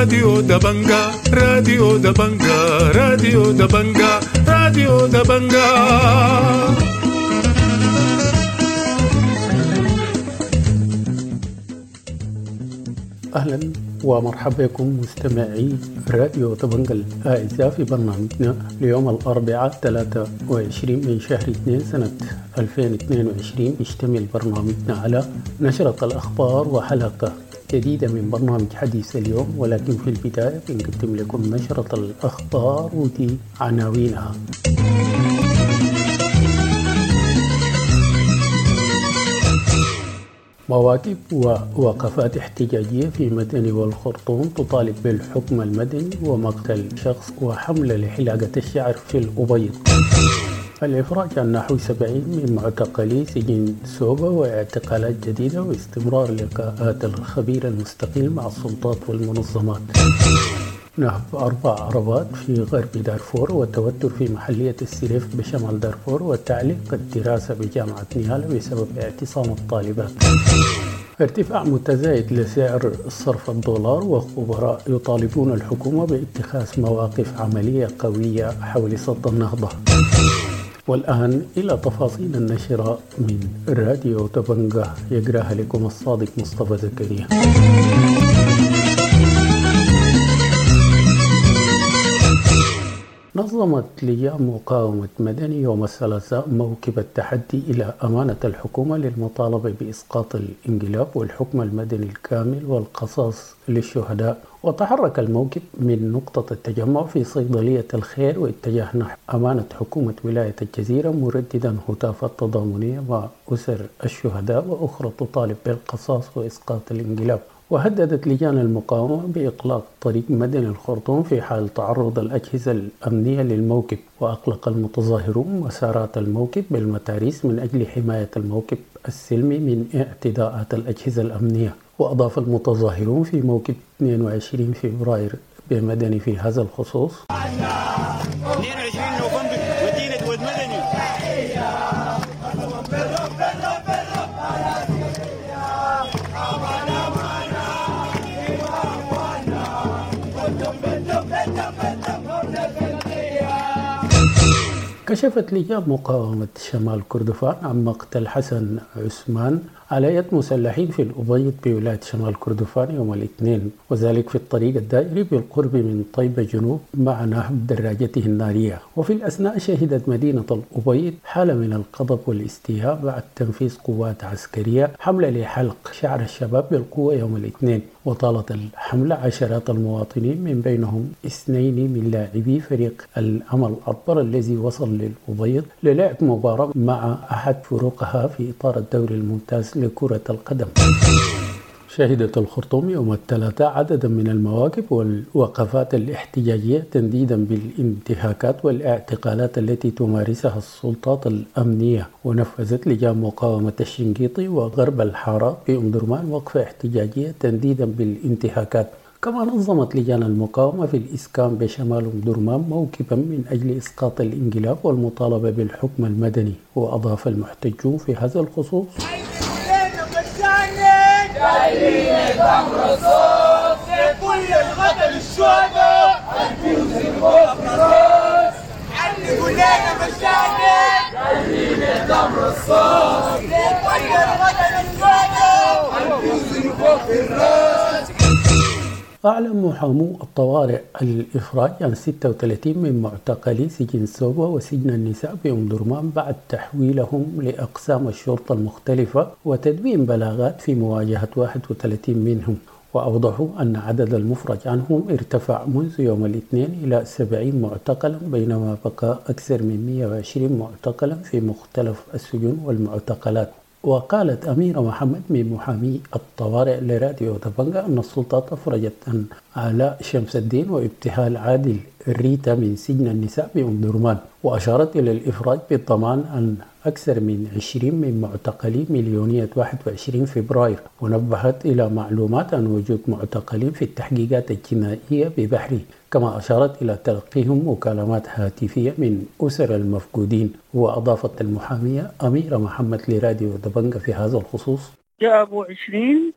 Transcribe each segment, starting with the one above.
راديو دبنجا راديو دبنجا راديو دبنجا راديو دبنجا. أهلا ومرحبا بكم مستمعي راديو دبنجا الأعزاء في برنامجنا ليوم الأربعاء 23 من شهر 2 سنة 2022. يشتمل برنامجنا على نشرة الأخبار وحلقة جديدة من برنامج حديث اليوم، ولكن في البداية بنقدم لكم نشرة الأخبار ودي عناوينها. مواقف ووقفات احتجاجية في مدني والخرطوم تطالب بالحكم المدني ومقتل شخص وحملة لحلاقة الشعر في الأبيض. الإفراج عن نحو 70 من معتقلي سجن سوبا واعتقالات جديدة واستمرار لقاءات الخبير المستقيل مع السلطات والمنظمات. نهب 4 عربات في غرب دارفور وتوتر في محلية السريف بشمال دارفور وتعليق الدراسة بجامعة نيالا بسبب اعتصام الطالبات. ارتفاع متزايد لسعر صرف الدولار وخبراء يطالبون الحكومة باتخاذ مواقف عملية قوية حول صد النهضة. والآن إلى تفاصيل النشرة من راديو دبنجا، يقراها لكم الصادق مصطفى زكريا. نظمت لجان مقاومة مدني يوم الثلاثاء موكب التحدي إلى أمانة الحكومة للمطالبة بإسقاط الانقلاب والحكم المدني الكامل والقصاص للشهداء. وتحرك الموكب من نقطة التجمع في صيدلية الخير واتجه نحو أمانة حكومة ولاية الجزيرة، مرددا هتافات تضامنية مع أسر الشهداء وأخرى تطالب بالقصاص وإسقاط الانقلاب. وهددت لجان المقاومة بإغلاق طريق مدني الخرطوم في حال تعرض الأجهزة الأمنية للموكب. وأغلق المتظاهرون مسارات الموكب بالمتاريس من أجل حماية الموكب السلمي من اعتداءات الأجهزة الأمنية. وأضاف المتظاهرون في موكب 22 فبراير بمدني في هذا الخصوص: كشفت لجان مقاومة شمال كردفان عن مقتل حسن عثمان على يد مسلحين في الأبيض بولاية شمال كردفان يوم الاثنين، وذلك في الطريق الدائري بالقرب من طيبة جنوب مع نهب دراجته النارية. وفي الأثناء شهدت مدينة الأبيض حالة من الغضب والاستياء بعد تنفيذ قوات عسكرية حملة لحلق شعر الشباب بالقوة يوم الاثنين. وطالت الحملة عشرات المواطنين من بينهم 2 من لاعبي فريق الأمل أكبر الذي وصل للأبيض للعب مباراة مع أحد فروقها في إطار الدوري الممتاز لكرة القدم. شهدت الخرطوم يوم الثلاثاء عددا من المواقف والوقفات الاحتجاجية تنديدا بالانتهاكات والاعتقالات التي تمارسها السلطات الأمنية. ونفذت لجان مقاومة الشنقيطي وغرب الحارات بأم درمان وقفة احتجاجية تنديدا بالانتهاكات. كما نظمت لجان المقاومة في الإسكان بشمال أم درمان موكبا من أجل إسقاط الانقلاب والمطالبة بالحكم المدني. وأضاف المحتجون في هذا الخصوص: دم رصاص لكل القتل الشهداء، عندي كلنا مشاهد جايين دم رصاص لكل القتل الشهداء، هنفوز فوق الراس. أعلن محامو الطوارئ الإفراج عن 36 من معتقلي سجن سوبا وسجن النساء بأم درمان بعد تحويلهم لأقسام الشرطة المختلفة وتدوين بلاغات في مواجهة 31 منهم. وأوضحوا أن عدد المفرج عنهم ارتفع منذ يوم الاثنين إلى 70 معتقلا، بينما بقى أكثر من 120 معتقلا في مختلف السجون والمعتقلات. وقالت أميرة محمد من محامي الطوارئ لراديو دبنجا أن السلطات أفرجت عن علاء شمس الدين وابتهال عادل ريتا من سجن النساء بأم درمان. وأشارت إلى الإفراج بالضمان عن أكثر من 20 من معتقلي مليونية 21 فبراير. ونبهت إلى معلومات عن وجود معتقلين في التحقيقات الجنائية ببحري. كما أشارت إلى تلقيهم مكالمات هاتفية من أسر المفقودين. وأضافت المحامية أميرة محمد لراديو دبنجا في هذا الخصوص: جاء أبو 20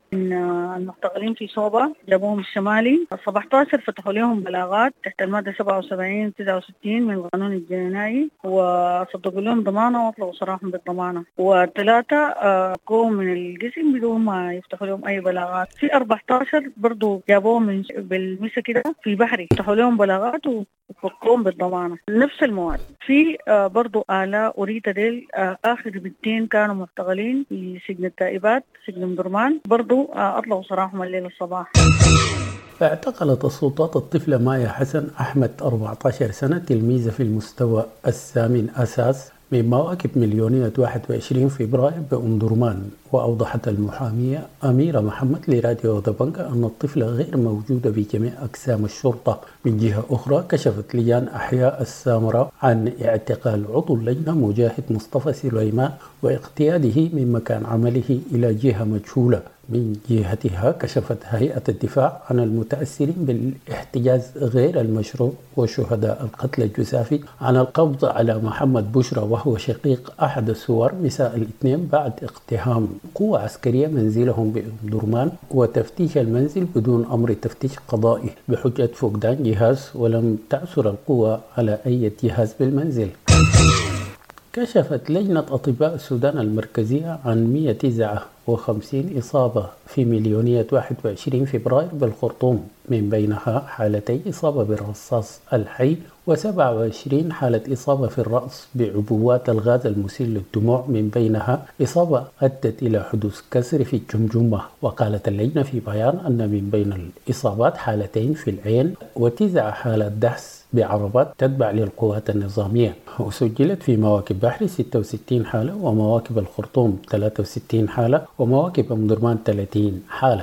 من المعتقلين في صوبة جابوهم الشمالي. 17 فتحوا لهم بلاغات تحت المادة 77 69 من القانون الجنائي، وصدقوا لهم ضمانة واطلقوا سراحهم بالضمانة، وثلاثة قوموا من القسم بدون ما يفتحوا لهم أي بلاغات. في 14 برضو جابوهم من بالمسا كده في بحري، فتحوا لهم بلاغات وفقوهم بالضمانة نفس المواد. في برضو آلاء وريتا ديل آخر بنتين كانوا معتقلين في سجن التائبات سجن مدرمان، برضو أطلقوا سراحهم الليل الصباح. اعتقلت السلطات الطفلة مايا حسن أحمد 14 سنة تلميذة في المستوى الثامن أساس من مواكب مليونية 21 فبراير بأم درمان. وأوضحت المحامية أميرة محمد لراديو ذا أن الطفلة غير موجودة بجميع أقسام الشرطة. من جهة أخرى كشفت لجان أحياء السامرة عن اعتقال عضو اللجنة مجاهد مصطفى سليمان واقتياده من مكان عمله إلى جهة مجهولة. من جهتها كشفت هيئة الدفاع عن المتأثرين بالاحتجاز غير المشروع وشهداء القتل الجسافي عن القبض على محمد بشرى وهو شقيق أحد السوار مساء الاثنين بعد اقتحام قوة عسكرية منزلهم بأمدرمان وتفتيش المنزل بدون أمر تفتيش قضائي بحجة فقدان جهاز، ولم تعثر القوة على أي جهاز بالمنزل. كشفت لجنة أطباء السودان المركزية عن 159 إصابة في مليونية 21 فبراير بالخرطوم، من بينها حالتي إصابة بالرصاص الحي و27 حالة إصابة في الرأس بعبوات الغاز المسيل للدموع، من بينها إصابة أدت إلى حدوث كسر في الجمجمة. وقالت اللجنة في بيان أن من بين الإصابات حالتين في العين و9 حالات دحس بعربات تتبع للقوات النظامية. وسجلت في مواكب بحري 66 حالة ومواكب الخرطوم 63 حالة ومواكب أمدرمان 30 حالة.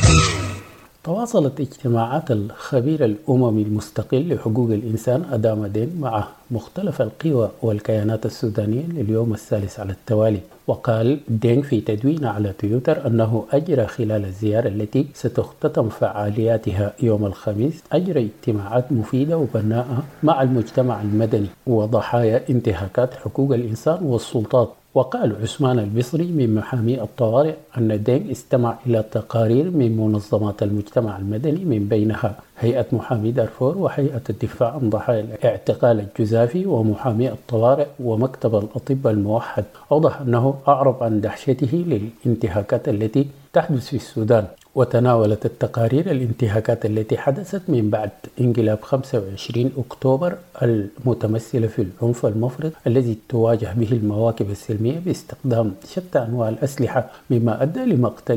تواصلت اجتماعات الخبير الأممي المستقل لحقوق الإنسان أدام دين مع مختلف القوى والكيانات السودانية لليوم الثالث على التوالي. وقال دين في تدوين على تويتر أنه أجرى خلال الزيارة التي ستختتم فعالياتها يوم الخميس أجرى اجتماعات مفيدة وبناءة مع المجتمع المدني وضحايا انتهاكات حقوق الإنسان والسلطات. وقال عثمان البصري من محامي الطوارئ أن دين استمع إلى تقارير من منظمات المجتمع المدني من بينها هيئة محامي دارفور وهيئة الدفاع عن ضحايا الاعتقال الجزافي ومحامي الطوارئ ومكتب الأطباء الموحد. أوضح أنه أعرب عن دهشته للانتهاكات التي تحدث في السودان، وتناولت التقارير الانتهاكات التي حدثت من بعد انقلاب 25 أكتوبر المتمثلة في العنف المفرط الذي تواجه به المواكب السلمية باستخدام شتى أنواع الأسلحة، مما أدى لمقتل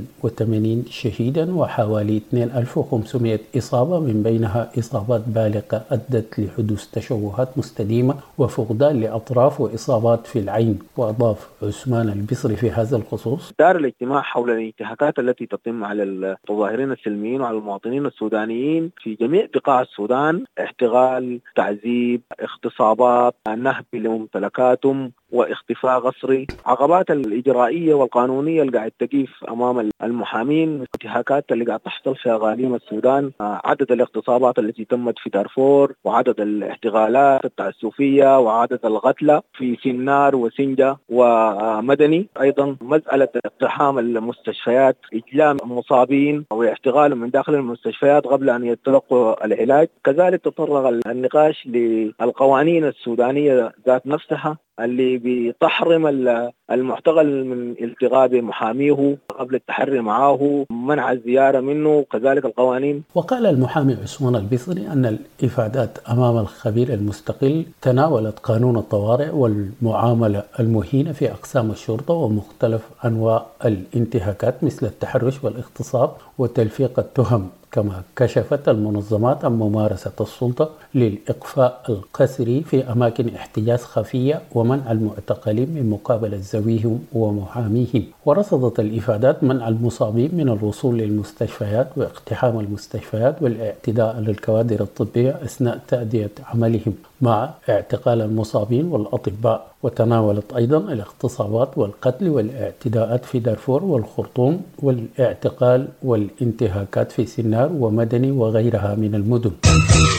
82 شهيدا وحوالي 2500 إصابة، من بينها إصابات بالغة أدت لحدوث تشوهات مستديمة وفقدان لأطراف وإصابات في العين. وأضاف عثمان البصري في هذا الخصوص: دار الاجتماع حول الانتهاكات التي تتم على المتظاهرين السلميين وعلى المواطنين السودانيين في جميع بقاع السودان، احتغال، تعذيب، اغتصابات، نهب لممتلكاتهم واختفاء قسري، عقبات الإجرائية والقانونية اللي قاعد تقيف أمام المحامين، الانتهاكات اللي قاعد تحصل في أقاليم السودان، عدد الاغتصابات التي تمت في دارفور، وعدد الاحتغالات التعسفية، وعدد القتلى في سنار وسنجة ومدني. أيضا مسألة اقتحام المستشفيات، إجلام المصابين واحتغالهم من داخل المستشفيات قبل أن يتلقوا العلاج. كذلك تطرق النقاش للقوانين السودانية ذات نفسها اللي بتحرم المحتغل من التقاء بمحاميه قبل التحري معه، منع الزيارة منه، كذلك القوانين. وقال المحامي عثمان البصري أن الإفادات أمام الخبير المستقل تناولت قانون الطوارئ والمعاملة المهينة في أقسام الشرطة ومختلف أنواع الانتهاكات مثل التحرش والاغتصاب وتلفيق التهم. كما كشفت المنظمات عن ممارسة السلطة للإقفاء القسري في أماكن احتجاز خفية ومنع المعتقلين من مقابلة ذويهم ومحاميهم. ورصدت الإفادات منع المصابين من الوصول للمستشفيات واقتحام المستشفيات والاعتداء على الكوادر الطبية أثناء تأدية عملهم مع اعتقال المصابين والأطباء. وتناولت أيضا الاغتصابات والقتل والاعتداءات في دارفور والخرطوم والاعتقال والانتهاكات في سنار ومدني وغيرها من المدن.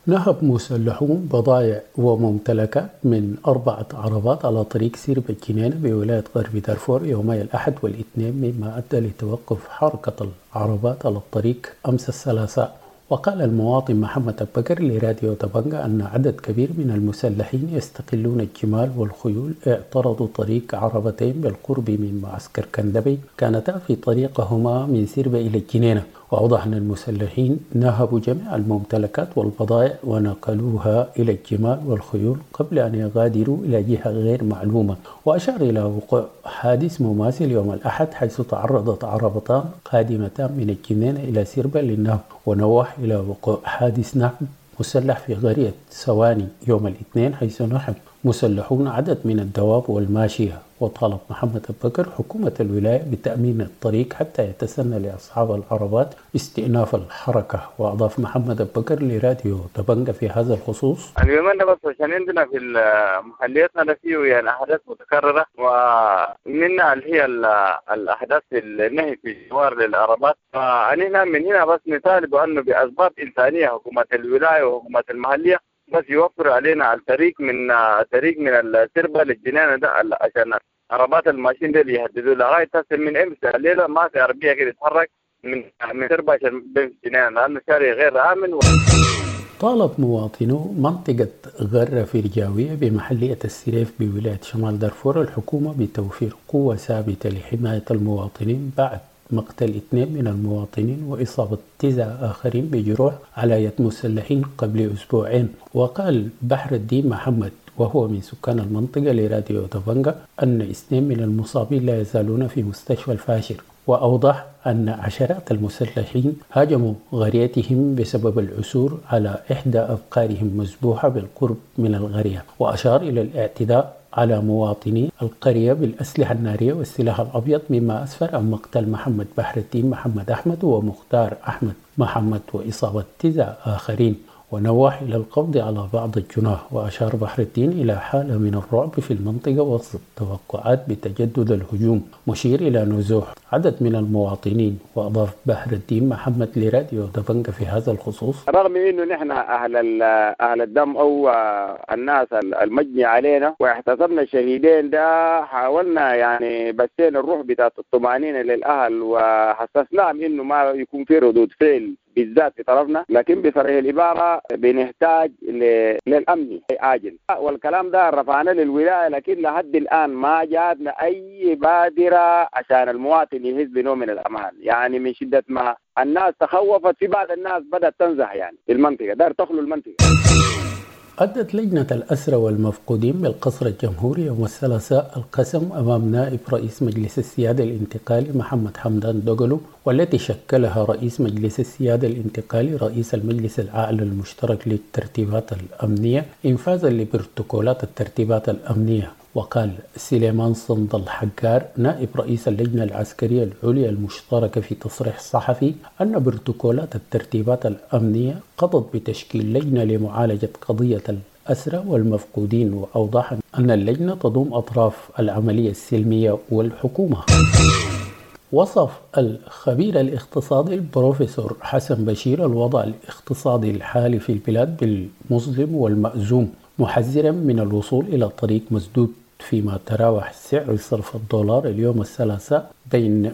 نهب مسلحون بضائع وممتلكات من 4 عربات على طريق سيرب الجنينة بولاية غرب دارفور يومي الأحد والاثنين، مما أدى لتوقف حركة العربات على الطريق أمس الثلاثاء. وقال المواطن محمد أبكر لراديو تبانجا أن عدد كبير من المسلحين يستقلون الجمال والخيول اعترضوا طريق عربتين بالقرب من معسكر كندبي كانتا في طريقهما من سيربا إلى الجنينة. وأوضح أن المسلحين نهبوا جميع الممتلكات والبضائع ونقلوها إلى الجمال والخيول قبل أن يغادروا إلى جهة غير معلومة. وأشار إلى وقوع حادث مماثل يوم الأحد حيث تعرضت عربتان قادمتان من الجنينة إلى سيربا للنهب. ونوح إلى وقوع حادث نهب مسلح في قرية سواني يوم الاثنين حيث نهب مسلحون عدد من الدواب والماشية. وطالب محمد أبكر حكومة الولاية بتأمين الطريق حتى يتسنى لأصحاب العربات استئناف الحركة. وأضاف محمد أبكر لراديو تبانجا في هذا الخصوص: اليومين بس عشان عندنا في محلياتنا فيه يعني أحداث متكررة، ومنها اللي هي الأحداث النهي في جوار للعربات. فأننا من هنا بس نطالب أنه بأسباب إنسانية حكومة الولاية وحكومة المحلية بس يوفر علينا الطريق من السربة للجنينة ده عشان عربات الماشين دي اللي يهددوا لغاية تصل من امس الليلة ما في عربية كده تتحرك من سربة عشان بين الجنينة لأنه الشارع غير آمن. طالب مواطنو منطقة غرة فرجاوية بمحلية السريف بولاية شمال دارفور الحكومة بتوفير قوة ثابتة لحماية المواطنين بعد مقتل 2 من المواطنين وإصابة 9 آخرين بجروح على يد مسلحين قبل أسبوعين. وقال بحر الدين محمد وهو من سكان المنطقة لراديو تبانجا أن 2 من المصابين لا يزالون في مستشفى الفاشر. وأوضح أن عشرات المسلحين هاجموا قريتهم بسبب العثور على إحدى أبقارهم مذبوحة بالقرب من القرية. وأشار إلى الاعتداء على مواطني القرية بالأسلحة النارية والسلاح الأبيض، مما أسفر عن مقتل محمد بحر الدين محمد أحمد ومختار أحمد محمد وإصابة 9 آخرين. ونوح إلى القبض على بعض الجناه. وأشار بحر الدين إلى حالة من الرعب في المنطقة وسط توقعات بتجدد الهجوم، مشير إلى نزوح عدد من المواطنين. وأضاف بحر الدين محمد لراديو تبانجا في هذا الخصوص: رغم إنه نحن أهل الدم أو الناس المجني علينا واحتسبنا الشهيدين ده، حاولنا يعني بسين الروح بتاعت الطمأنينة للأهل وحسسناهم إنه ما يكون في ردود فعل بالذات في طرفنا، لكن بصريح العبارة بنحتاج للأمن عاجل. والكلام ده رفعنا للولاية، لكن لحد الآن ما جاتنا أي بادرة عشان المواطن يحس بنوع من الأمان. يعني من شدة ما الناس تخوفت، في بعض الناس بدأت تنزح يعني في المنطقة، دار تخلو المنطقة. أدت لجنة الأسرى والمفقودين بالقصر الجمهوري يوم الثلاثاء القسم أمام نائب رئيس مجلس السيادة الانتقالي محمد حمدان دوغلو، والتي شكلها رئيس مجلس السيادة الانتقالي رئيس المجلس الأعلى المشترك للترتيبات الأمنية إنفاذا لبروتوكولات الترتيبات الأمنية. وقال سليمان صند الحجار نائب رئيس اللجنة العسكرية العليا المشتركة في تصريح صحفي أن بروتوكولات الترتيبات الأمنية قضت بتشكيل لجنة لمعالجة قضية الأسرى والمفقودين. وأوضح أن اللجنة تضم أطراف العملية السلمية والحكومة. وصف الخبير الاقتصادي البروفيسور حسن بشير الوضع الاقتصادي الحالي في البلاد بالمظلم والمأزوم، محذرا من الوصول إلى طريق مسدود فيما تراوح سعر صرف الدولار اليوم الثلاثاء بين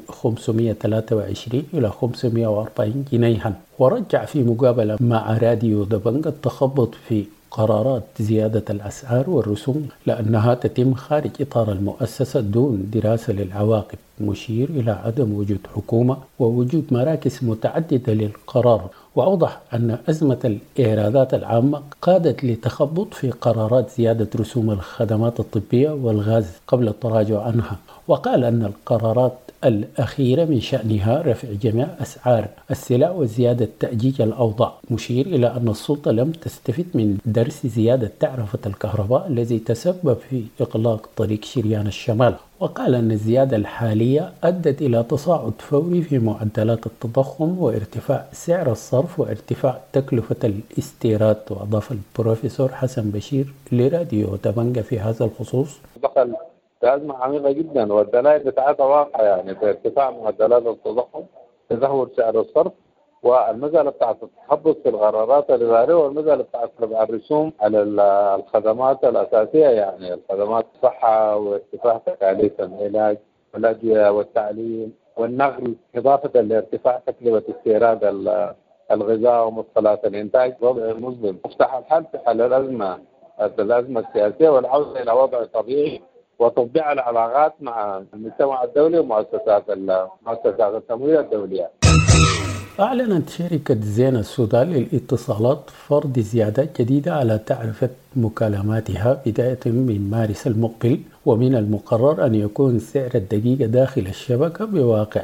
523 إلى 540 جنيها. ورجع في مقابلة مع راديو تبانجا التخبط في قرارات زيادة الأسعار والرسوم لأنها تتم خارج إطار المؤسسة دون دراسة للعواقب، مشير إلى عدم وجود حكومة ووجود مراكز متعددة للقرار. وأوضح أن أزمة الإيرادات العامة قادت لتخبط في قرارات زيادة رسوم الخدمات الطبية والغاز قبل التراجع عنها. وقال أن القرارات الأخيرة من شأنها رفع جميع أسعار السلع وزيادة تأجيج الأوضاع، مشير إلى أن السلطة لم تستفد من درس زيادة تعرفة الكهرباء الذي تسبب في إغلاق طريق شريان الشمال. وقال أن الزيادة الحالية أدت إلى تصاعد فوري في معدلات التضخم وارتفاع سعر الصرف وارتفاع تكلفة الاستيراد. وأضاف البروفيسور حسن بشير لراديو تبانجا في هذا الخصوص: دخل في أزمة عميقة جدا، والدلائل بتاعتها واضحة يعني في ارتفاع معدلات التضخم، تدهور سعر الصرف، والمسألة بتاعت التخبط في القرارات الإدارية، والمسألة بتاعت الرسوم على الخدمات الأساسية، يعني الخدمات الصحة وارتفاع تكاليف العلاج والأدوية والتعليم والنقل، إضافة لارتفاع تكلفة استيراد الغذاء ومدخلات الإنتاج. وضع مظلم. مفتاح الحل في حل الأزمة السياسية والعودة إلى وضع طبيعي وتطبيع العلاقات مع المجتمع الدولي ومؤسسات التمويل الدولية. أعلنت شركة زين السودان للاتصالات فرض زيادات جديدة على تعرفة مكالماتها بداية من مارس المقبل، ومن المقرر أن يكون سعر الدقيقة داخل الشبكة بواقع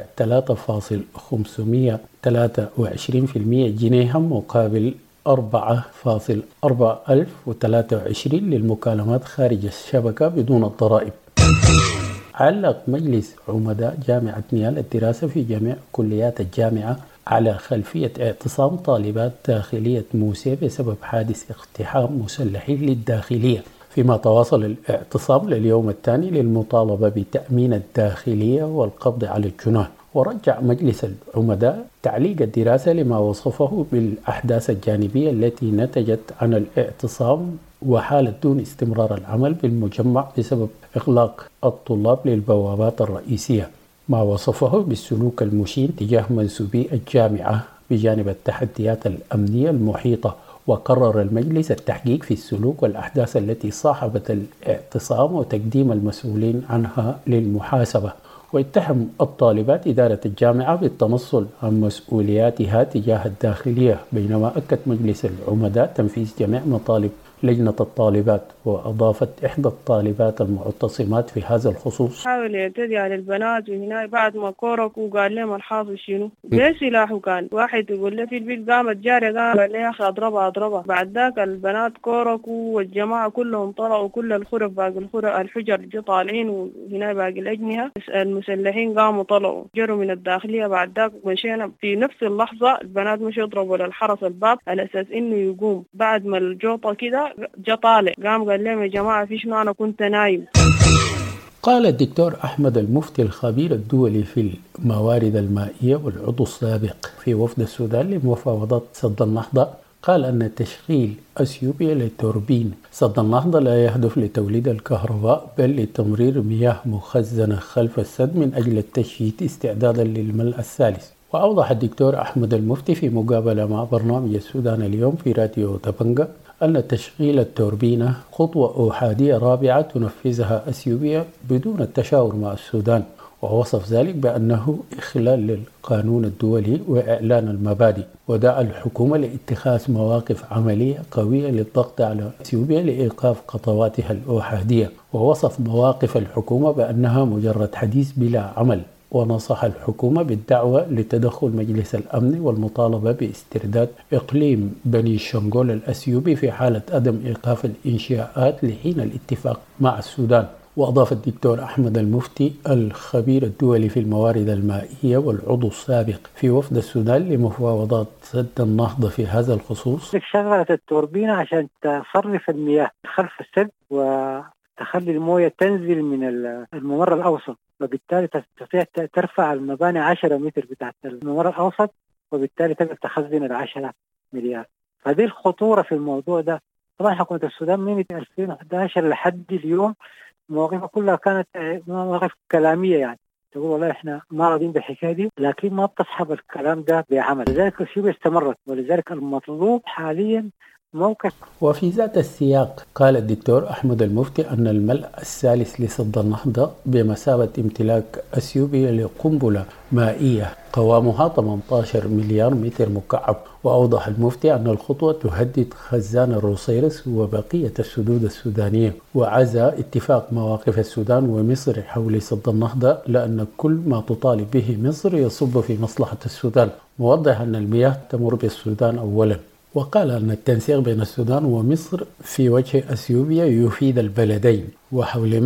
3.523 جنيها مقابل 4.4023 للمكالمات خارج الشبكة بدون الضرائب. علق مجلس عمداء جامعة نيال الدراسة في جميع كليات الجامعة على خلفية اعتصام طالبات داخلية موسى بسبب حادث اقتحام مسلحين للداخلية، فيما تواصل الاعتصام لليوم الثاني للمطالبة بتأمين الداخلية والقبض على الجناه. ورجع مجلس العمداء تعليق الدراسة لما وصفه بالأحداث الجانبية التي نتجت عن الاعتصام وحالة دون استمرار العمل بالمجمع بسبب إغلاق الطلاب للبوابات الرئيسية، ما وصفه بالسلوك المشين تجاه منسوبي الجامعة بجانب التحديات الأمنية المحيطة. وقرر المجلس التحقيق في السلوك والأحداث التي صاحبت الاعتصام وتقديم المسؤولين عنها للمحاسبة. واتهم الطالبات إدارة الجامعة بالتنصل عن مسؤولياتها تجاه الداخلية، بينما أكد مجلس العمداء تنفيذ جميع مطالب لجنة الطالبات. وأضافت إحدى الطالبات المعتصمات في هذا الخصوص: حاول يعتدي على البنات وهنا بعد ما كورك وقال لهم الحافظ شنو بسلاحه، كان واحد يقول له في البيت قامت جارية قال لي يا أخي أضربها. بعد ذاك البنات كورك والجماعة كلهم طلعوا كل الخرف، باقي الحجر جو طالعين وهنا باقي الأجنحة. المسلحين قاموا طلعوا جروا من الداخلية. بعد ذاك مشينا في نفس اللحظة البنات مشوا يضربوا للحرس الباب على أساس إنه يقوم. بعد ما الجوطة كده جا طالع قام قال لهم يا جماعة في شنو أنا كنت نايم. قال الدكتور أحمد المفتي الخبير الدولي في الموارد المائية والعضو السابق في وفد السودان لمفاوضات سد النهضة، قال أن تشغيل أثيوبيا لتوربين سد النهضة لا يهدف لتوليد الكهرباء بل لتمرير مياه مخزنة خلف السد من أجل التشييد استعدادا للملء الثالث. وأوضح الدكتور أحمد المفتي في مقابلة مع برنامج السودان اليوم في راديو دبنجة أن تشغيل التوربينة خطوة أحادية رابعة تنفذها أثيوبيا بدون التشاور مع السودان، ووصف ذلك بأنه إخلال للقانون الدولي وإعلان المبادئ. ودعا الحكومة لاتخاذ مواقف عملية قوية للضغط على أثيوبيا لإيقاف خطواتها الأحادية، ووصف مواقف الحكومة بأنها مجرد حديث بلا عمل. ونصح الحكومة بالدعوة لتدخل مجلس الأمن والمطالبة باسترداد إقليم بني شنغول الأثيوبي في حالة عدم إيقاف الإنشاءات لحين الاتفاق مع السودان. وأضاف الدكتور أحمد المفتي الخبير الدولي في الموارد المائية والعضو السابق في وفد السودان لمفاوضات سد النهضة في هذا الخصوص: شغلت التوربينة عشان تصرف المياه خلف السد وتخلي الموية تنزل من الممر الأوسط، وبالتالي تستطيع ترفع المباني 10 متر بتاعت الممر الأوسط، وبالتالي تقدر تخزن 10 مليار. فهذه الخطورة في الموضوع ده. طبعا حكومة السودان من 2011 لحد اليوم مواقفها كلها كانت مواقف كلامية، يعني تقول والله احنا ما راضين بالحكاية دي، لكن ما بتصحب الكلام ده بعمل. لذلك الشيوعية استمرت، ولذلك المطلوب حاليا موقف. وفي ذات السياق قال الدكتور أحمد المفتي أن الملء الثالث لسد النهضة بمثابة امتلاك أثيوبيا لقنبلة مائية قوامها 18 مليار متر مكعب. وأوضح المفتي أن الخطوة تهدد خزان الروسيرس وبقية السدود السودانية، وعزى اتفاق مواقف السودان ومصر حول سد النهضة، لأن كل ما تطالب به مصر يصب في مصلحة السودان، موضح أن المياه تمر بالسودان أولا. وقال أن التنسيق بين السودان ومصر في وجه أثيوبيا يفيد البلدين، وحول منح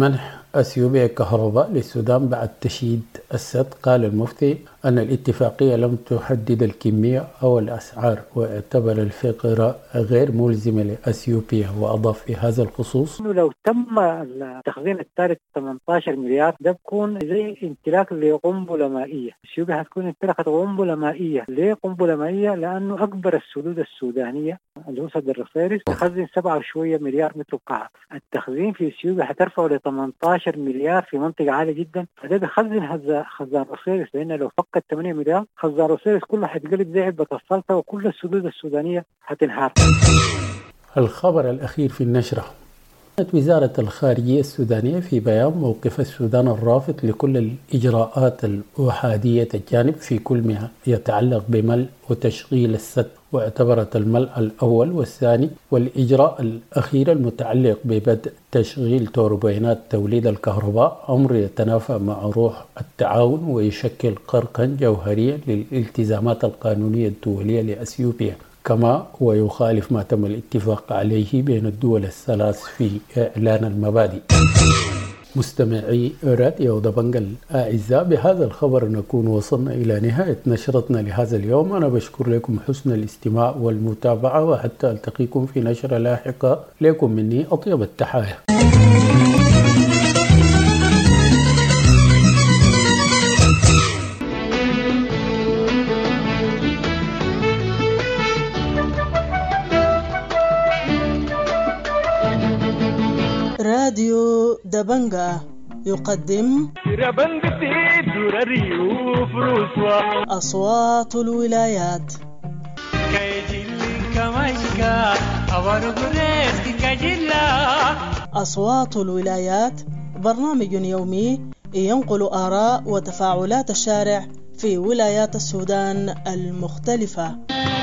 أثيوبيا كهرباء للسودان بعد تشييد السد. قال المفتي أن الاتفاقية لم تحدد الكمية أو الأسعار، واعتبر الفقرة غير ملزمة لأثيوبيا، وأضاف في هذا الخصوص إنه لو تم التخزين الثالث 18 مليار ده بكون زي امتلاك لقنبلة مائية. اثيوبيا هتكون امتلكت قنبلة مائية. ليه قنبلة مائية؟ لأنه أكبر السدود السودانية اللي هو سد الرفيرس تخزن 7 وشوية مليار متر مكعب. التخزين في اثيوبيا هترفعه ل 18 مليار في منطقة عالية جدا، فده بيخزن خزان رفيرس، لأنه لو فقد 8 مليار خزان رفيرس كله هتقلب زي علبة السلطة وكل السدود السودانية هتنهار. الخبر الأخير في النشرة: وزارة الخارجية السودانية في بيان موقف السودان الرافض لكل الإجراءات الأحادية الجانب في كل ما يتعلق بملء وتشغيل السد، واعتبرت الملء الأول والثاني والإجراء الأخير المتعلق ببدء تشغيل توربينات توليد الكهرباء أمر يتنافى مع روح التعاون ويشكل قرقا جوهريا للالتزامات القانونية الدولية لأثيوبيا، كما ويخالف ما تم الاتفاق عليه بين الدول الثلاث في إعلان المبادئ. مستمعي راديو دبنج الأعزاء، بهذا الخبر نكون وصلنا إلى نهاية نشرتنا لهذا اليوم. أنا بشكر لكم حسن الاستماع والمتابعة، وحتى ألتقيكم في نشرة لاحقة. لكم مني أطيب التحايا. راديو دبنجا يقدم أصوات الولايات. أصوات الولايات برنامج يومي ينقل آراء وتفاعلات الشارع في ولايات السودان المختلفة.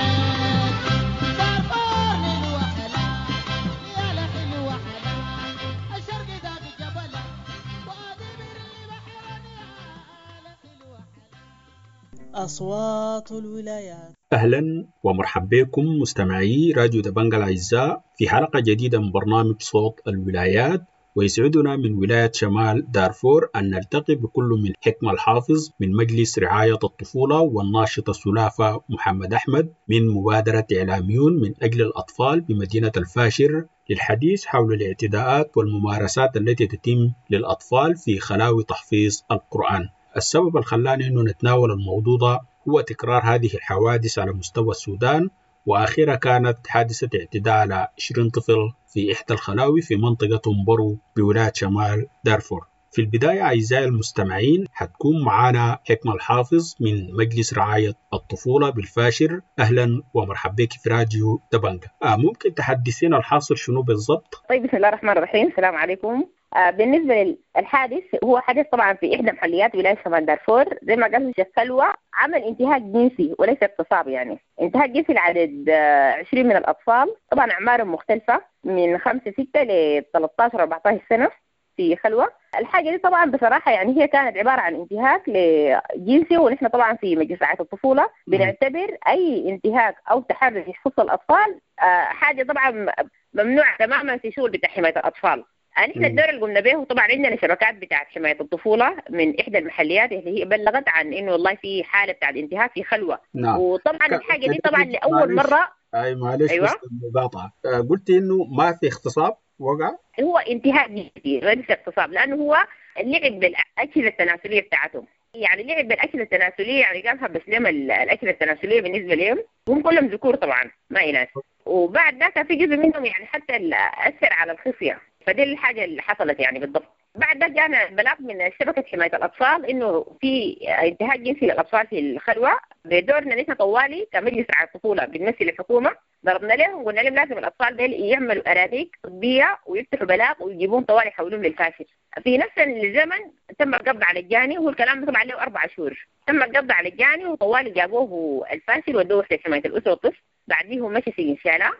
أصوات الولايات. أهلا ومرحبا بكم مستمعي راديو دبنجا الأعزاء في حلقة جديدة من برنامج صوت الولايات. ويسعدنا من ولاية شمال دارفور أن نلتقي بكل من حكمة الحافظ من مجلس رعاية الطفولة، والناشط السلافة محمد أحمد من مبادرة إعلاميون من أجل الأطفال بمدينة الفاشر للحديث حول الاعتداءات والممارسات التي تتم للأطفال في خلاوي تحفيظ القرآن. السبب الخلاني أنه نتناول الموضوع ده هو تكرار هذه الحوادث على مستوى السودان، وآخرها كانت حادثة اعتداء على 20 طفل في إحدى الخلاوي في منطقة مبرو بولاية شمال دارفور. في البداية أعزائي المستمعين حتكون معنا حكمة الحافظ من مجلس رعاية الطفولة بالفاشر. أهلا ومرحبا بك في راديو دبنجا. ممكن تحدثين الحاصل شنو بالضبط؟ طيب، بسم الله الرحمن الرحيم. السلام عليكم. بالنسبة للحادث، هو حدث طبعا في إحدى محليات ولاية شمال دارفور. زي ما قال الشيخ سلوى، عمل انتهاك جنسي وليس اغتصاب، يعني انتهاك جنسي لعدد 20 من الأطفال، طبعا أعمارهم مختلفة من 5-6 ل 13-14 سنة في خلوة. الحاجة دي طبعا بصراحة يعني هي كانت عبارة عن انتهاك لجنسي، ونحن طبعا في مجلس رعاية الطفولة بنعتبر أي انتهاك أو تحرش يخص الأطفال حاجة طبعا ممنوع تماما في شغل بتاع حماية الأطفال. نحن الدور اللي قمنا به، طبعا عندنا شبكات بتاعت حماية الطفولة من إحدى المحليات اللي هي بلغت عن إنه والله في حالة بتاعت انتهاك في خلوة. نعم. وطبعا الحاجة دي طبعا لأول مرة. معلش. أيوة. بس المقاطعة، قلت إنه ما في اغتصاب وقع؟ هو انتهاك جنسي غير اغتصاب، لأنه هو لعب بالأجهزة التناسلية بتاعتهم. يعني لعب بالأجهزة التناسلية، يعني قام هبس لهم الأجهزة التناسلية بالنسبة لهم، وهم كلهم ذكور طبعا ما إناث. وبعد ذاك في جزء منهم يعني حتى أثر على الخصية، فدي الحاجة اللي حصلت يعني بالضبط. بعد ذاك جانا بلاغ من شبكة حماية الأطفال إنه في انتهاك جنسي للأطفال في الخلوة. بدورنا نحن طوالي كمجلس رعاية الطفولة بالنسبة للحكومة ضربنا لهم وقلنا لهم لازم الأطفال ديل يعملوا أرانيك طبية ويفتحوا بلاغ ويجيبون طوالي يحولون للفاشل. في نفس الزمن تم القبض على الجاني، وهو الكلام طبعا له 4 شهور. تم القبض على الجاني وطوالي جابوه الفاشل ودوه في حماية الأسرة والطفل. بعديه مشي في إنشالة،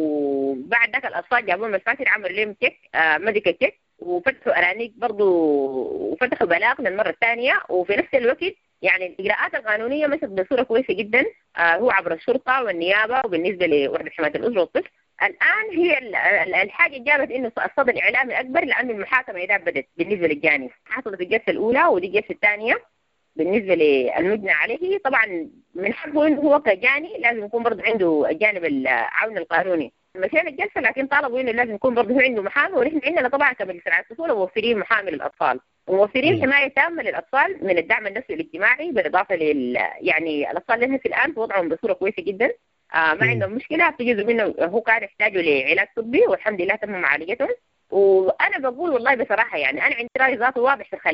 وبعد ذاك الأطفال جابوهم الفاشل عملوا لهم تشيك ميديكال تشيك، وفتحوا أرانيك برضو وفتحوا بلاغ للمرة الثانية. وفي نفس الوقت يعني الإجراءات القانونية مشت بصورة كويسة جدا، هو عبر الشرطة والنيابة وبالنسبة لوحدة حماية الأسرة والطفل. الآن هي الحاجة جابت إنه الصدى الإعلامي أكبر، لأنه المحاكمة إذا بدت بالنسبة للجاني حصلت الجلسة الأولى ودي الجلسة الثانية بالنسبة للمجنى عليه. طبعا من حقه إنه هو كجاني لازم يكون برضه عنده الجانب العون القانوني. مشينا الجلسة لكن طالبوا إنه لازم يكون برضه هو عنده محامي، ونحن عندنا طبعا كمجلس رعاية الطفولة موفرين محامي للأطفال وموفرين حماية تامة للأطفال من الدعم النفسي والاجتماعي، بالإضافة يعني الأطفال لهم في الآن وضعهم بصورة كويسة جدا. ما عندهم مشكلة، في جزء منه هو كان يحتاجوا لعلاج طبي والحمد لله تم معالجتهم. وأنا بقول والله بصراحة يعني أنا عندي رأي ذاته واضح في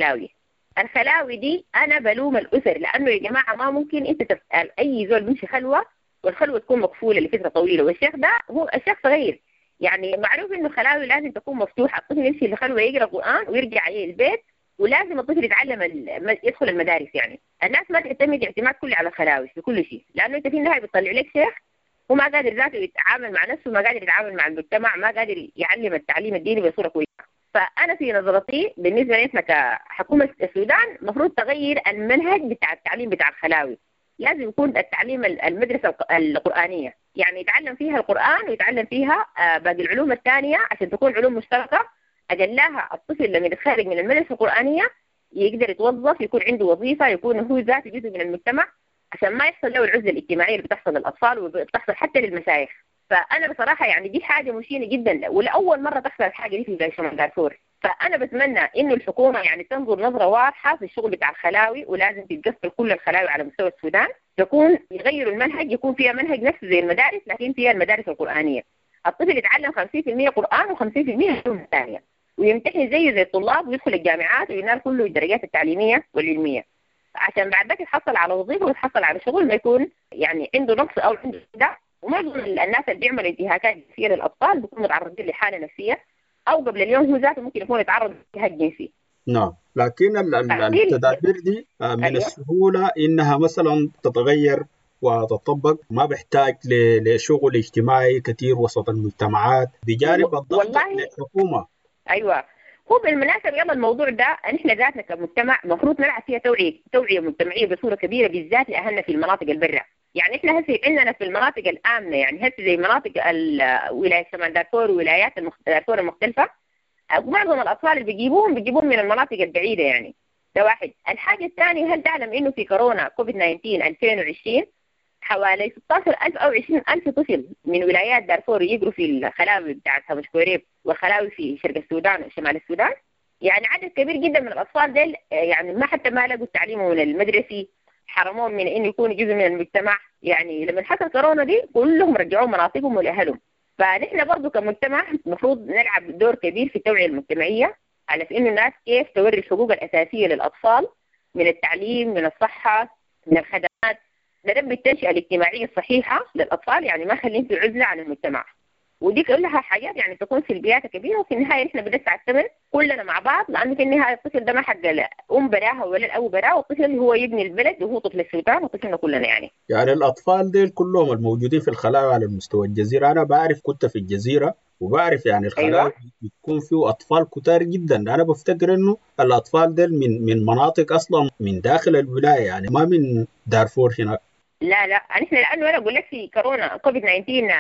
الخلاوي دي أنا بلوم الأسر، لأنه يا جماعة ما ممكن أنت تسأل أي زول بيمشي خلوة والخلوة تكون مقفولة لفترة طويلة، والشيخ ده هو الشيخ صغير. يعني معروف إنه خلاوي لازم تكون مفتوحة، الطفل يمشي لخلوة يقرأ قرآن ويرجع عليه البيت، ولازم الطفل يتعلم يدخل المدارس. يعني الناس ما تعتمد اعتماد كلي على الخلاوي في كل شيء، لأنه أنت في النهاية بتطلع لك شيخ وما قادر ذاته يتعامل مع نفسه، ما قادر يتعامل مع المجتمع، ما قادر يعلم التعليم الديني بصورة كويسة. فأنا في نظرتي بالنسبة لنا كحكومة السودان مفروض تغير المنهج بتاع التعليم بتاع الخلاوي. لازم يكون التعليم المدرسة القرآنية، يعني يتعلم فيها القرآن ويتعلم فيها باقي العلوم الثانية عشان تكون علوم مشتركة. أجلها الطفل لما يتخرج من المدرسة القرآنية يقدر يتوظف، يكون عنده وظيفة، يكون هو ذاته جزء من المجتمع، عشان ما يحصل له العزلة الاجتماعية اللي بتحصل للأطفال وبتحصل حتى للمشايخ. فأنا بصراحة يعني دي حاجة مشينة جدا، ولأول مرة تحصل الحاجة دي في ولاية شمال دارفور. فأنا بتمنى إنه الحكومة يعني تنظر نظرة واضحة في الشغل بتاع الخلاوي، ولازم تتقفل كل الخلاوي على مستوى السودان، تكون يغيروا المنهج، يكون فيها منهج نفسه زي المدارس لكن فيها المدارس القرآنية. الطفل يتعلم 50% قرآن و50% علوم ثانية، ويمتحن زي الطلاب ويدخل الجامعات وينال كل الدرجات التعليمية والعلمية، عشان بعد ذلك يتحصل على وظيفة ويتحصل على شغل، ما يكون يعني عنده نقص أو عنده ده. ومعظم الناس اللي بيعملوا انتهاكات جنسية للأطفال بيكونوا متعرضين لحالة نفسية، أو قبل اليوم هو ذاته ممكن يكون يتعرض لانتهاك جنسي. نعم، لكن التدابير دي من السهولة إنها مثلا تتغير وتطبق، ما بيحتاج لشغل اجتماعي كثير وسط المجتمعات بجانب الضغط للحكومة. أيوة، هو بالمناسبة يلا الموضوع ده نحن ذاتنا كمجتمع مفروض نلعب فيها توعية مجتمعية بصورة كبيرة، بالذات لأهلنا في المناطق البرة. يعني احنا هسه عندنا في المناطق الآمنة، يعني هسه زي مناطق ولاية شمال دارفور وولايات دارفور المختلفة، معظم الأطفال اللي بيجيبوهم من المناطق البعيدة. يعني ده واحد. الحاجة الثانية، هل تعلم إنه في كورونا كوفيد-19 2020 حوالي 16,000 أو 20,000 طفل من ولايات دارفور يجروا في الخلاوي بتاعت همشكوريب والخلاوي في شرق السودان وشمال السودان. يعني عدد كبير جدا من الأطفال ديل يعني ما لقوا التعليم من المدرسي، حرموهم من إنه يكونوا جزء من المجتمع. يعني لما حصل كورونا دي كلهم رجعوا مناطقهم ولأهلهم. فنحن برضو كمجتمع المفروض نلعب دور كبير في التوعية المجتمعية على في إنه الناس كيف توري الحقوق الأساسية للأطفال من التعليم، من الصحة، من الخدمات، نربي التنشئة الاجتماعية الصحيحة للأطفال، يعني ما خليهم في عزلة عن المجتمع. ودي كلها حاجات يعني تكون سلبياتها كبيرة، وفي النهاية نحن بندفع الثمن كلنا مع بعض، لأنه في النهاية الطفل ده ما حق براها ولا الأب براها، والطفل هو يبني البلد وهو طفل السودان وطفلنا كلنا. يعني الأطفال ديل كلهم الموجودين في الخلاوي على المستوى الجزيرة، أنا بعرف كنت في الجزيرة وبعرف يعني الخلاوي بيكون فيه أطفال كتار جدا. أنا بفتكر إنه الأطفال ديل من مناطق أصلا من داخل الولاية، يعني ما من دارفور هناك. لا نحن لأنه أنا أقول لك في كورونا كوفيد-19